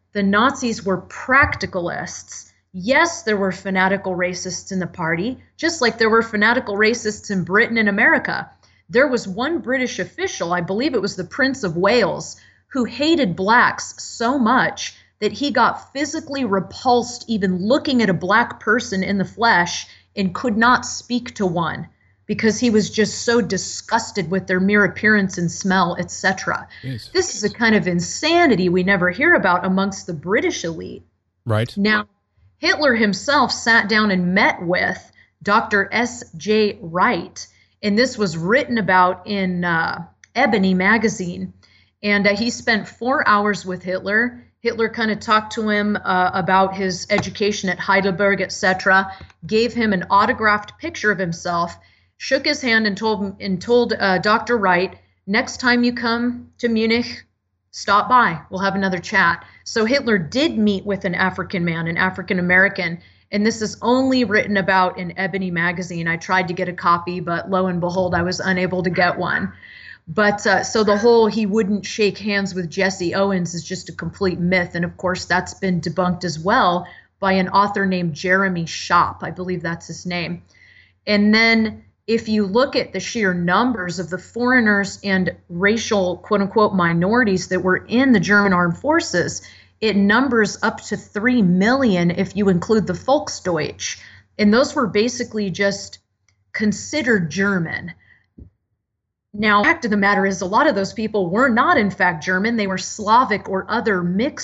the Nazis were practicalists. Yes, there were fanatical racists in the party, just like there were fanatical racists in Britain and America. There was one British official, I believe it was the Prince of Wales, who hated blacks so much that he got physically repulsed even looking at a black person in the flesh and could not speak to one because he was just so disgusted with their mere appearance and smell, et cetera. Yes. This is a kind of insanity we never hear about amongst the British elite. Right. Now, Hitler himself sat down and met with Doctor S J Wright, and this was written about in uh, Ebony magazine. And uh, he spent four hours with Hitler. Hitler kind of talked to him uh, about his education at Heidelberg, et cetera, gave him an autographed picture of himself, shook his hand and told him, and told uh, Doctor Wright, next time you come to Munich, stop by. We'll have another chat. So Hitler did meet with an African man, an African American, and this is only written about in Ebony magazine. I tried to get a copy, but lo and behold, I was unable to get one. But uh, so the whole he wouldn't shake hands with Jesse Owens is just a complete myth. And of course, that's been debunked as well by an author named Jeremy Schopp. I believe that's his name. And then if you look at the sheer numbers of the foreigners and racial, quote unquote, minorities that were in the German armed forces, it numbers up to three million if you include the Volksdeutsch. And those were basically just considered German. Now, the fact of the matter is a lot of those people were not, in fact, German. They were Slavic or other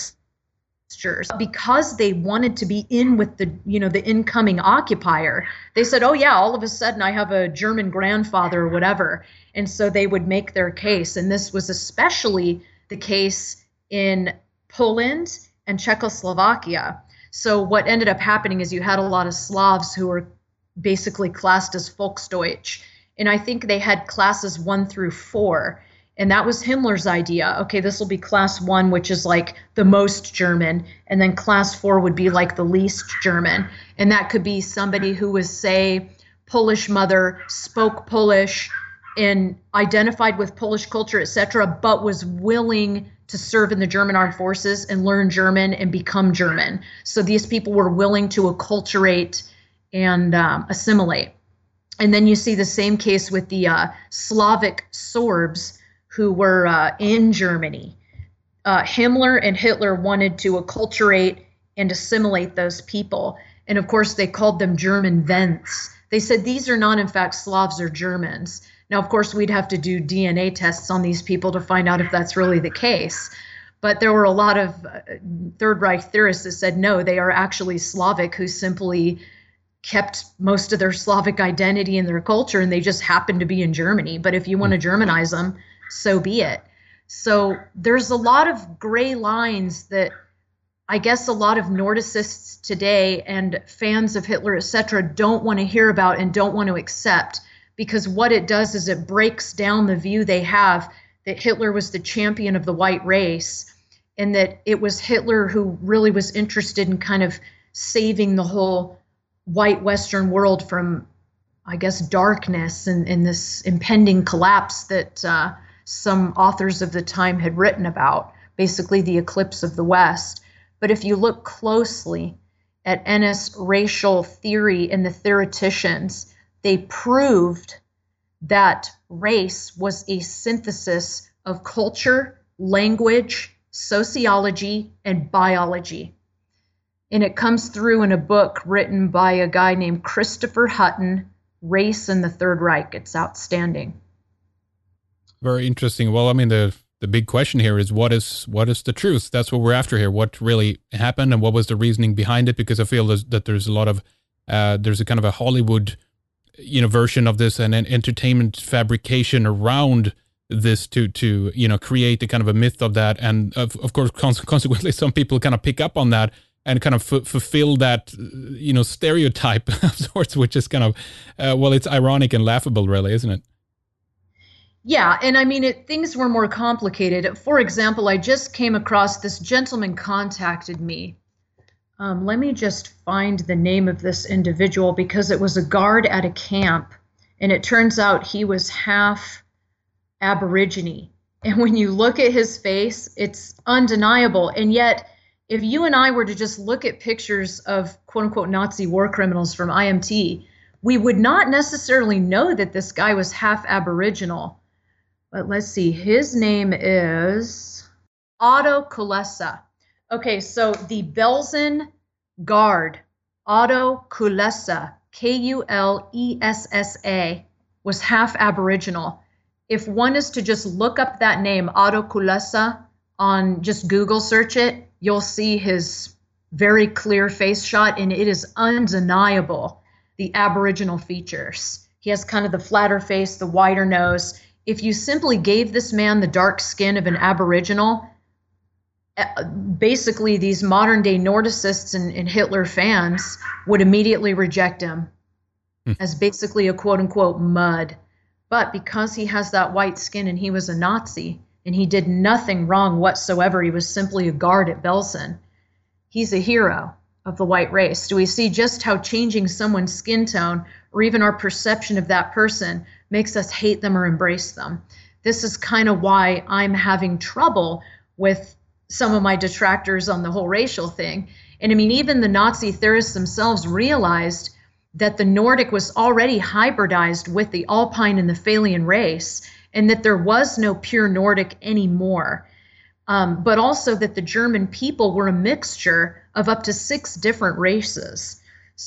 mixtures. Because they wanted to be in with the, you know, the incoming occupier, they said, oh, yeah, all of a sudden I have a German grandfather or whatever. And so they would make their case. And this was especially the case in Poland and Czechoslovakia. So what ended up happening is you had a lot of Slavs who were basically classed as Volksdeutsch. And I think they had classes one through four. And that was Himmler's idea. Okay, this will be class one, which is like the most German. And then class four would be like the least German. And that could be somebody who was, say, Polish mother, spoke Polish, and identified with Polish culture, et cetera, but was willing to serve in the German armed forces and learn German and become German. So these people were willing to acculturate and um, assimilate. And then you see the same case with the uh, Slavic Sorbs who were uh, in Germany. Uh, Himmler and Hitler wanted to acculturate and assimilate those people. And of course, they called them German Wends. They said these are not, in fact, Slavs or Germans. Now, of course, we'd have to do D N A tests on these people to find out if that's really the case. But there were a lot of uh, Third Reich theorists that said, no, they are actually Slavic who simply kept most of their Slavic identity in their culture, and they just happened to be in Germany. But if you want to Germanize them, so be it. So there's a lot of gray lines that I guess a lot of Nordicists today and fans of Hitler, et cetera, don't want to hear about and don't want to accept, because what it does is it breaks down the view they have that Hitler was the champion of the white race and that it was Hitler who really was interested in kind of saving the whole white Western world from, I guess, darkness and, and this impending collapse that uh, some authors of the time had written about, basically the eclipse of the West. But if you look closely at Ennis racial theory and the theoreticians, they proved that race was a synthesis of culture, language, sociology, and biology. And it comes through in a book written by a guy named Christopher Hutton, Race in the Third Reich. It's outstanding. Very interesting. Well, I mean, the the big question here is what is what is the truth? That's what we're after here. What really happened and what was the reasoning behind it? Because I feel that there's a lot of, uh, there's a kind of a Hollywood, you know, version of this and an entertainment fabrication around this to, to you know, create the kind of a myth of that. And of, of course, cons- consequently, some people kind of pick up on that and kind of f- fulfill that, you know, stereotype of sorts, which is kind of, uh, well, it's ironic and laughable, really, isn't it? Yeah, and I mean, it, things were more complicated. For example, I just came across this gentleman contacted me. Um, let me just find the name of this individual because it was a guard at a camp, and it turns out he was half Aborigine. And when you look at his face, it's undeniable, and yet If you and I were to just look at pictures of quote unquote Nazi war criminals from I M T, we would not necessarily know that this guy was half Aboriginal. But let's see, his name is Otto Kulesa. Okay, so the Belsen Guard, Otto Kulesa, K U L E S S A, was half Aboriginal. If one is to just look up that name, Otto Kulesa, on just Google search it, you'll see his very clear face shot, and it is undeniable, the Aboriginal features. He has kind of the flatter face, the wider nose. If you simply gave this man the dark skin of an Aboriginal, basically these modern day Nordicists and, and Hitler fans would immediately reject him mm. as basically a quote unquote mud. But because he has that white skin and he was a Nazi and he did nothing wrong whatsoever, he was simply a guard at Belsen, he's a hero of the white race. Do we see just how changing someone's skin tone or even our perception of that person makes us hate them or embrace them? This is kind of why I'm having trouble with some of my detractors on the whole racial thing. And I mean, even the Nazi theorists themselves realized that the Nordic was already hybridized with the Alpine and the Phalian race, and that there was no pure Nordic anymore. Um, but also that the German people were a mixture of up to six different races.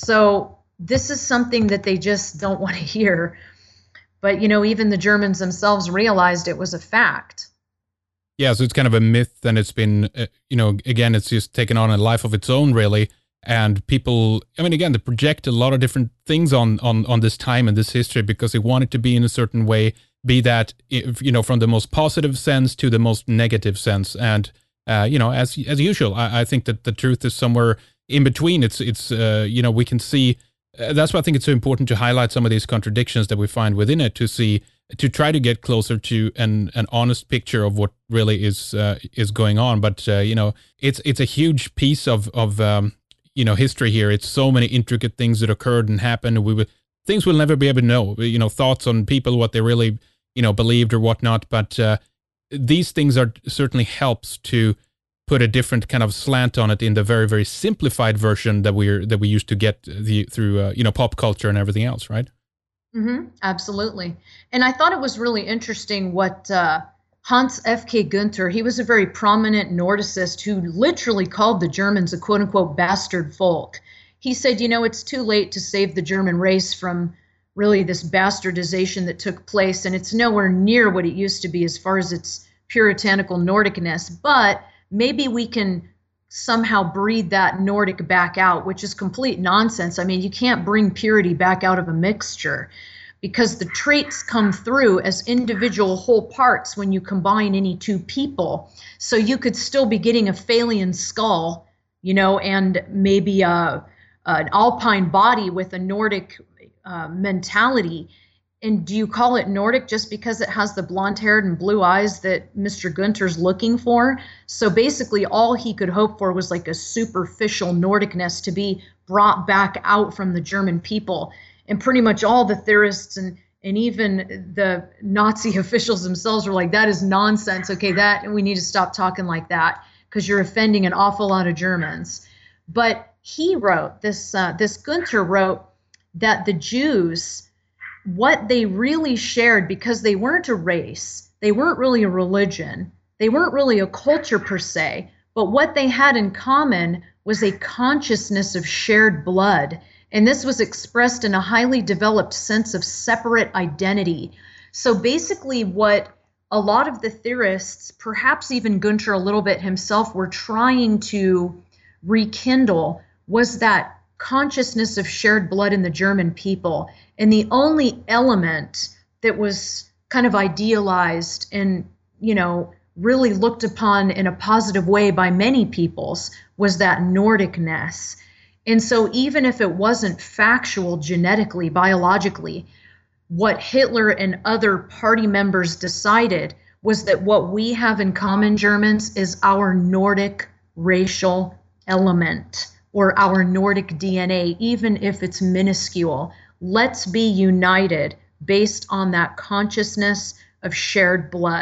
So this is something that they just don't want to hear. But, you know, even the Germans themselves realized it was a fact. Yeah, so it's kind of a myth, and it's been, uh, you know, again, it's just taken on a life of its own, really. And people, I mean, again, they project a lot of different things on on on this time and this history because they want it to be in a certain way, be that, you know, from the most positive sense to the most negative sense. And, uh, you know, as as usual, I, I think that the truth is somewhere in between. It's, it's uh, you know, we can see, uh, that's why I think it's so important to highlight some of these contradictions that we find within it, to see, to try to get closer to an an honest picture of what really is uh, is going on. But uh, you know, it's it's a huge piece of of um, you know, history here. It's so many intricate things that occurred and happened. We would, things we'll never be able to know. You know, thoughts on people, what they really, you know, believed or whatnot. But uh, these things are certainly helps to put a different kind of slant on it in the very very simplified version that we're that we used to get the through uh, you know, pop culture and everything else, right? Mm-hmm, absolutely. And I thought it was really interesting what uh, Hans F K Günther, he was a very prominent Nordicist who literally called the Germans a quote-unquote bastard folk. He said, you know, it's too late to save the German race from really this bastardization that took place, and it's nowhere near what it used to be as far as its puritanical Nordicness, but maybe we can somehow breed that Nordic back out, which is complete nonsense. I mean, you can't bring purity back out of a mixture because the traits come through as individual whole parts when you combine any two people. So you could still be getting a Phalian skull, you know, and maybe a, an Alpine body with a Nordic uh, mentality. And do you call it Nordic just because it has the blonde-haired and blue eyes that Mister Günther's looking for? So basically all he could hope for was like a superficial Nordicness to be brought back out from the German people. And pretty much all the theorists and, and even the Nazi officials themselves were like, that is nonsense. Okay, that we need to stop talking like that because you're offending an awful lot of Germans. But he wrote, this, uh, this Günther wrote that the Jews, what they really shared, because they weren't a race, they weren't really a religion, they weren't really a culture per se, but what they had in common was a consciousness of shared blood. And this was expressed in a highly developed sense of separate identity. So basically what a lot of the theorists, perhaps even Günther a little bit himself, were trying to rekindle was that consciousness of shared blood in the German people. And the only element that was kind of idealized and, you know, really looked upon in a positive way by many peoples was that Nordicness. And so even if it wasn't factual genetically, biologically, what Hitler and other party members decided was that what we have in common, Germans, is our Nordic racial element or our Nordic D N A, even if it's minuscule. Let's be united based on that consciousness of shared blood.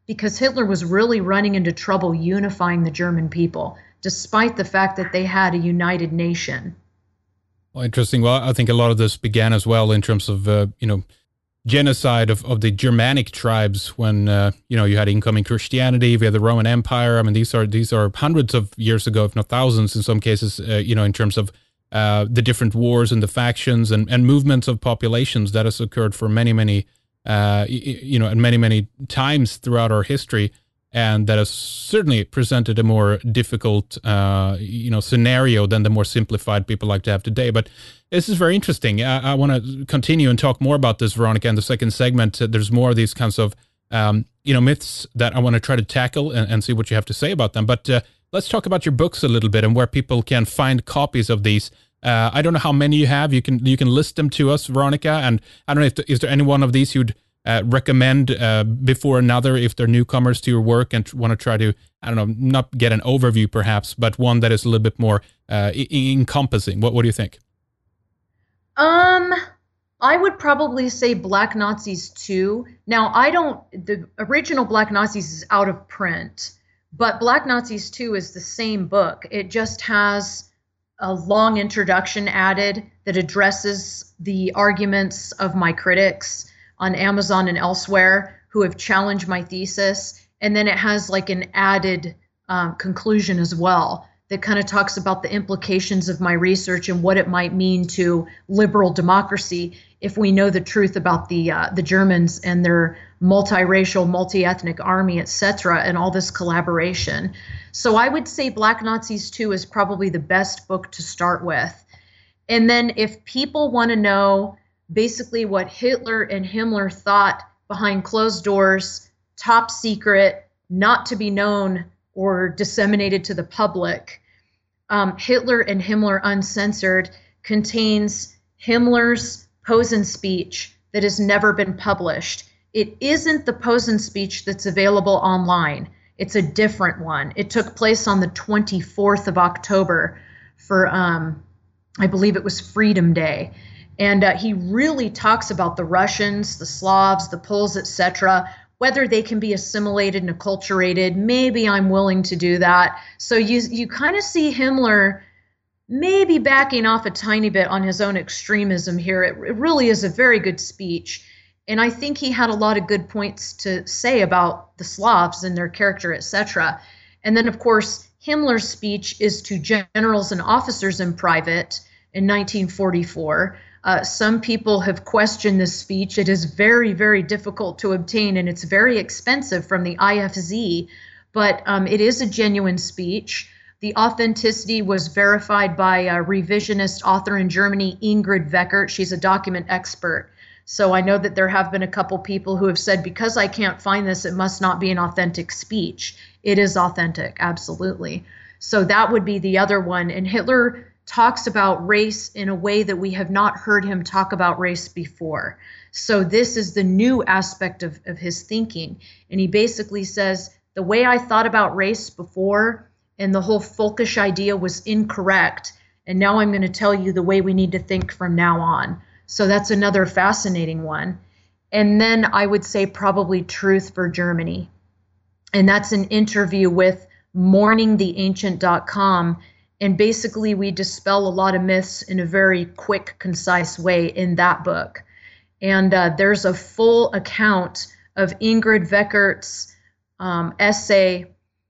because Hitler was really running into trouble unifying the German people, despite the fact that they had a united nation. Well, interesting. Well, I think a lot of this began as well in terms of, uh, you know, genocide of, of the Germanic tribes when, uh, you know, you had incoming Christianity via the Roman Empire. I mean, these are these are hundreds of years ago, if not thousands in some cases, uh, you know, in terms of uh, the different wars and the factions and, and movements of populations that has occurred for many, many, uh, you know, and many, many times throughout our history. And that has certainly presented a more difficult, uh, you know, scenario than the more simplified people like to have today. But this is very interesting. I, I want to continue and talk more about this, Veronica, in the second segment. Uh, there's more of these kinds of, um, you know, myths that I want to try to tackle and, and see what you have to say about them. But uh, let's talk about your books a little bit and where people can find copies of these. Uh, I don't know how many you have. You can you can list them to us, Veronica. And I don't know if the, is there any one of these you'd Uh, recommend uh, before another if they're newcomers to your work and want to try to, I don't know, not get an overview perhaps, but one that is a little bit more uh, e- encompassing. What, what do you think? Um, I would probably say Black Nazis two. Now, I don't, the original Black Nazis is out of print, but Black Nazis two is the same book. It just has a long introduction added that addresses the arguments of my critics on Amazon and elsewhere who have challenged my thesis. And then it has like an added um, conclusion as well that kind of talks about the implications of my research and what it might mean to liberal democracy if we know the truth about the uh, the Germans and their multiracial, multi-ethnic army, et cetera, and all this collaboration. So I would say Black Nazis two is probably the best book to start with. And then if people want to know basically what Hitler and Himmler thought behind closed doors, top secret, not to be known or disseminated to the public, um, Hitler and Himmler Uncensored contains Himmler's Posen speech that has never been published. It isn't the Posen speech that's available online. It's a different one. It took place on the twenty-fourth of October for, um, I believe it was Freedom Day. And uh, he really talks about the Russians, the Slavs, the Poles, et cetera, whether they can be assimilated and acculturated. Maybe I'm willing to do that. So you you kind of see Himmler maybe backing off a tiny bit on his own extremism here. It, it really is a very good speech. And I think he had a lot of good points to say about the Slavs and their character, et cetera. And then, of course, Himmler's speech is to generals and officers in private in nineteen forty-four. Uh, some people have questioned this speech. It is very, very difficult to obtain, and it's very expensive from the I F Z, but um, it is a genuine speech. The authenticity was verified by a revisionist author in Germany, Ingrid Weckert. She's a document expert. So I know that there have been a couple people who have said, because I can't find this, it must not be an authentic speech. It is authentic, absolutely. So that would be the other one. And Hitler talks about race in a way that we have not heard him talk about race before. So this is the new aspect of, of his thinking. And he basically says, the way I thought about race before and the whole folkish idea was incorrect. And now I'm going to tell you the way we need to think from now on. So that's another fascinating one. And then I would say probably Truth for Germany. And that's an interview with mourning the ancient dot com. And basically, we dispel a lot of myths in a very quick, concise way in that book. And uh, there's a full account of Ingrid Weckert's um, essay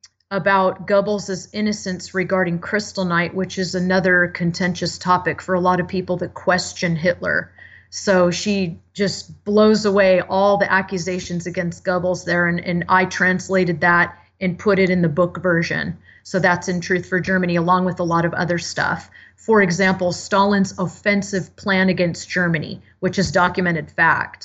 about Goebbels' innocence regarding Kristallnacht, which is another contentious topic for a lot of people that question Hitler. So she just blows away all the accusations against Goebbels there, and, and I translated that and put it in the book version. So that's in Truth for Germany, along with a lot of other stuff. For example, Stalin's offensive plan against Germany, which is documented fact.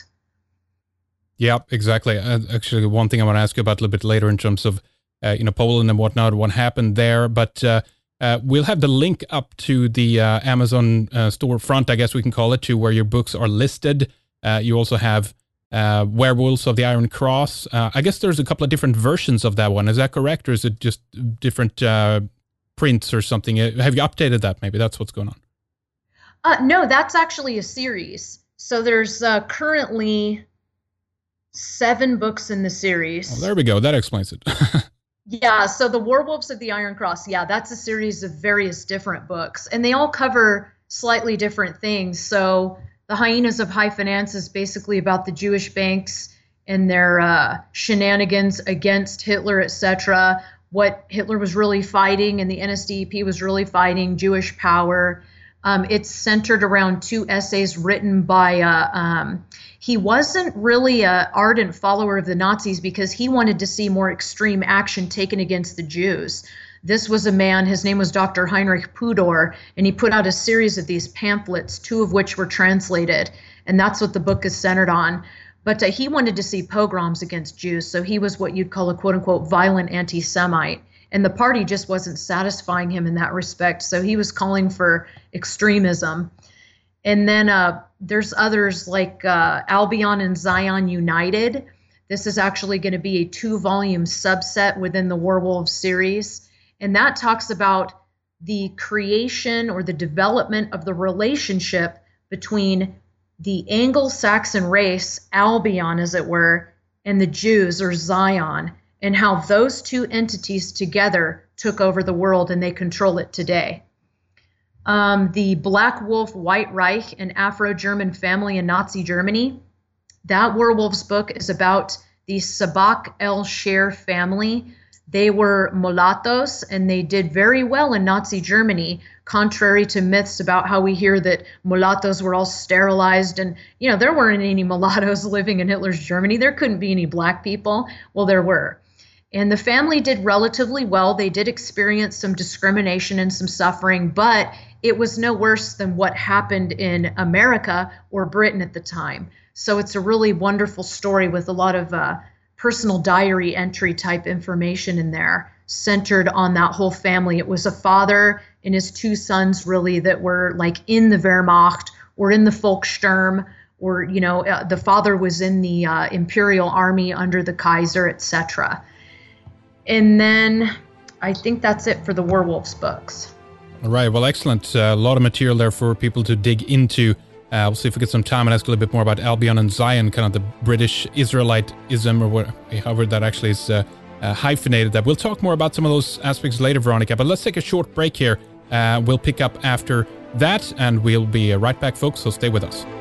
Yeah, exactly. Uh, actually, one thing I want to ask you about a little bit later in terms of uh, you know, Poland and whatnot, what happened there. But uh, uh, we'll have the link up to the uh, Amazon uh, storefront, I guess we can call it, to where your books are listed. Uh, you also have uh, Werewolves of the Iron Cross. Uh, I guess there's a couple of different versions of that one. Is that correct? Or is it just different uh, prints or something? Have you updated that? Maybe that's what's going on. Uh, no, that's actually a series. So there's uh, currently seven books in the series. Oh, there we go. That explains it. Yeah, so the Werewolves of the Iron Cross, yeah, that's a series of various different books, and they all cover slightly different things. So the Hyenas of High Finance is basically about the Jewish banks and their uh, shenanigans against Hitler, et cetera, what Hitler was really fighting and the N S D A P was really fighting, Jewish power. Um, it's centered around two essays written by, uh, um, he wasn't really an ardent follower of the Nazis because he wanted to see more extreme action taken against the Jews. This was a man, his name was Doctor Heinrich Pudor, and he put out a series of these pamphlets, two of which were translated, and that's what the book is centered on. But uh, he wanted to see pogroms against Jews, so he was what you'd call a quote-unquote violent anti-Semite. And the party just wasn't satisfying him in that respect, so he was calling for extremism. And then uh, there's others like uh, Albion and Zion United. This is actually going to be a two-volume subset within the Werewolves series. And that talks about the creation or the development of the relationship between the Anglo-Saxon race, Albion as it were, and the Jews or Zion, and how those two entities together took over the world and they control it today. Um, the Black Wolf, White Reich, and Afro-German family in Nazi Germany. That Werewolves book is about the Sabak el-Sher family. They were mulattoes and they did very well in Nazi Germany, contrary to myths about how we hear that mulattoes were all sterilized. And, you know, there weren't any mulattoes living in Hitler's Germany. There couldn't be any black people. Well, there were. And the family did relatively well. They did experience some discrimination and some suffering, but it was no worse than what happened in America or Britain at the time. So it's a really wonderful story with a lot of uh, personal diary entry type information in there, centered on that whole family. It was a father and his two sons really that were like in the Wehrmacht or in the Volkssturm, or, you know, uh, the father was in the uh, Imperial Army under the Kaiser, et cetera. And then I think that's it for the Werewolves books. All right. Well, excellent. Uh, a lot of material there for people to dig into. Uh, we'll see if we get some time and ask a little bit more about Albion and Zion, kind of the British Israelite-ism, or what, however that actually is uh, uh, hyphenated. That we'll talk more about some of those aspects later, Veronica. But let's take a short break here. Uh, we'll pick up after that, and we'll be uh, right back, folks. So stay with us.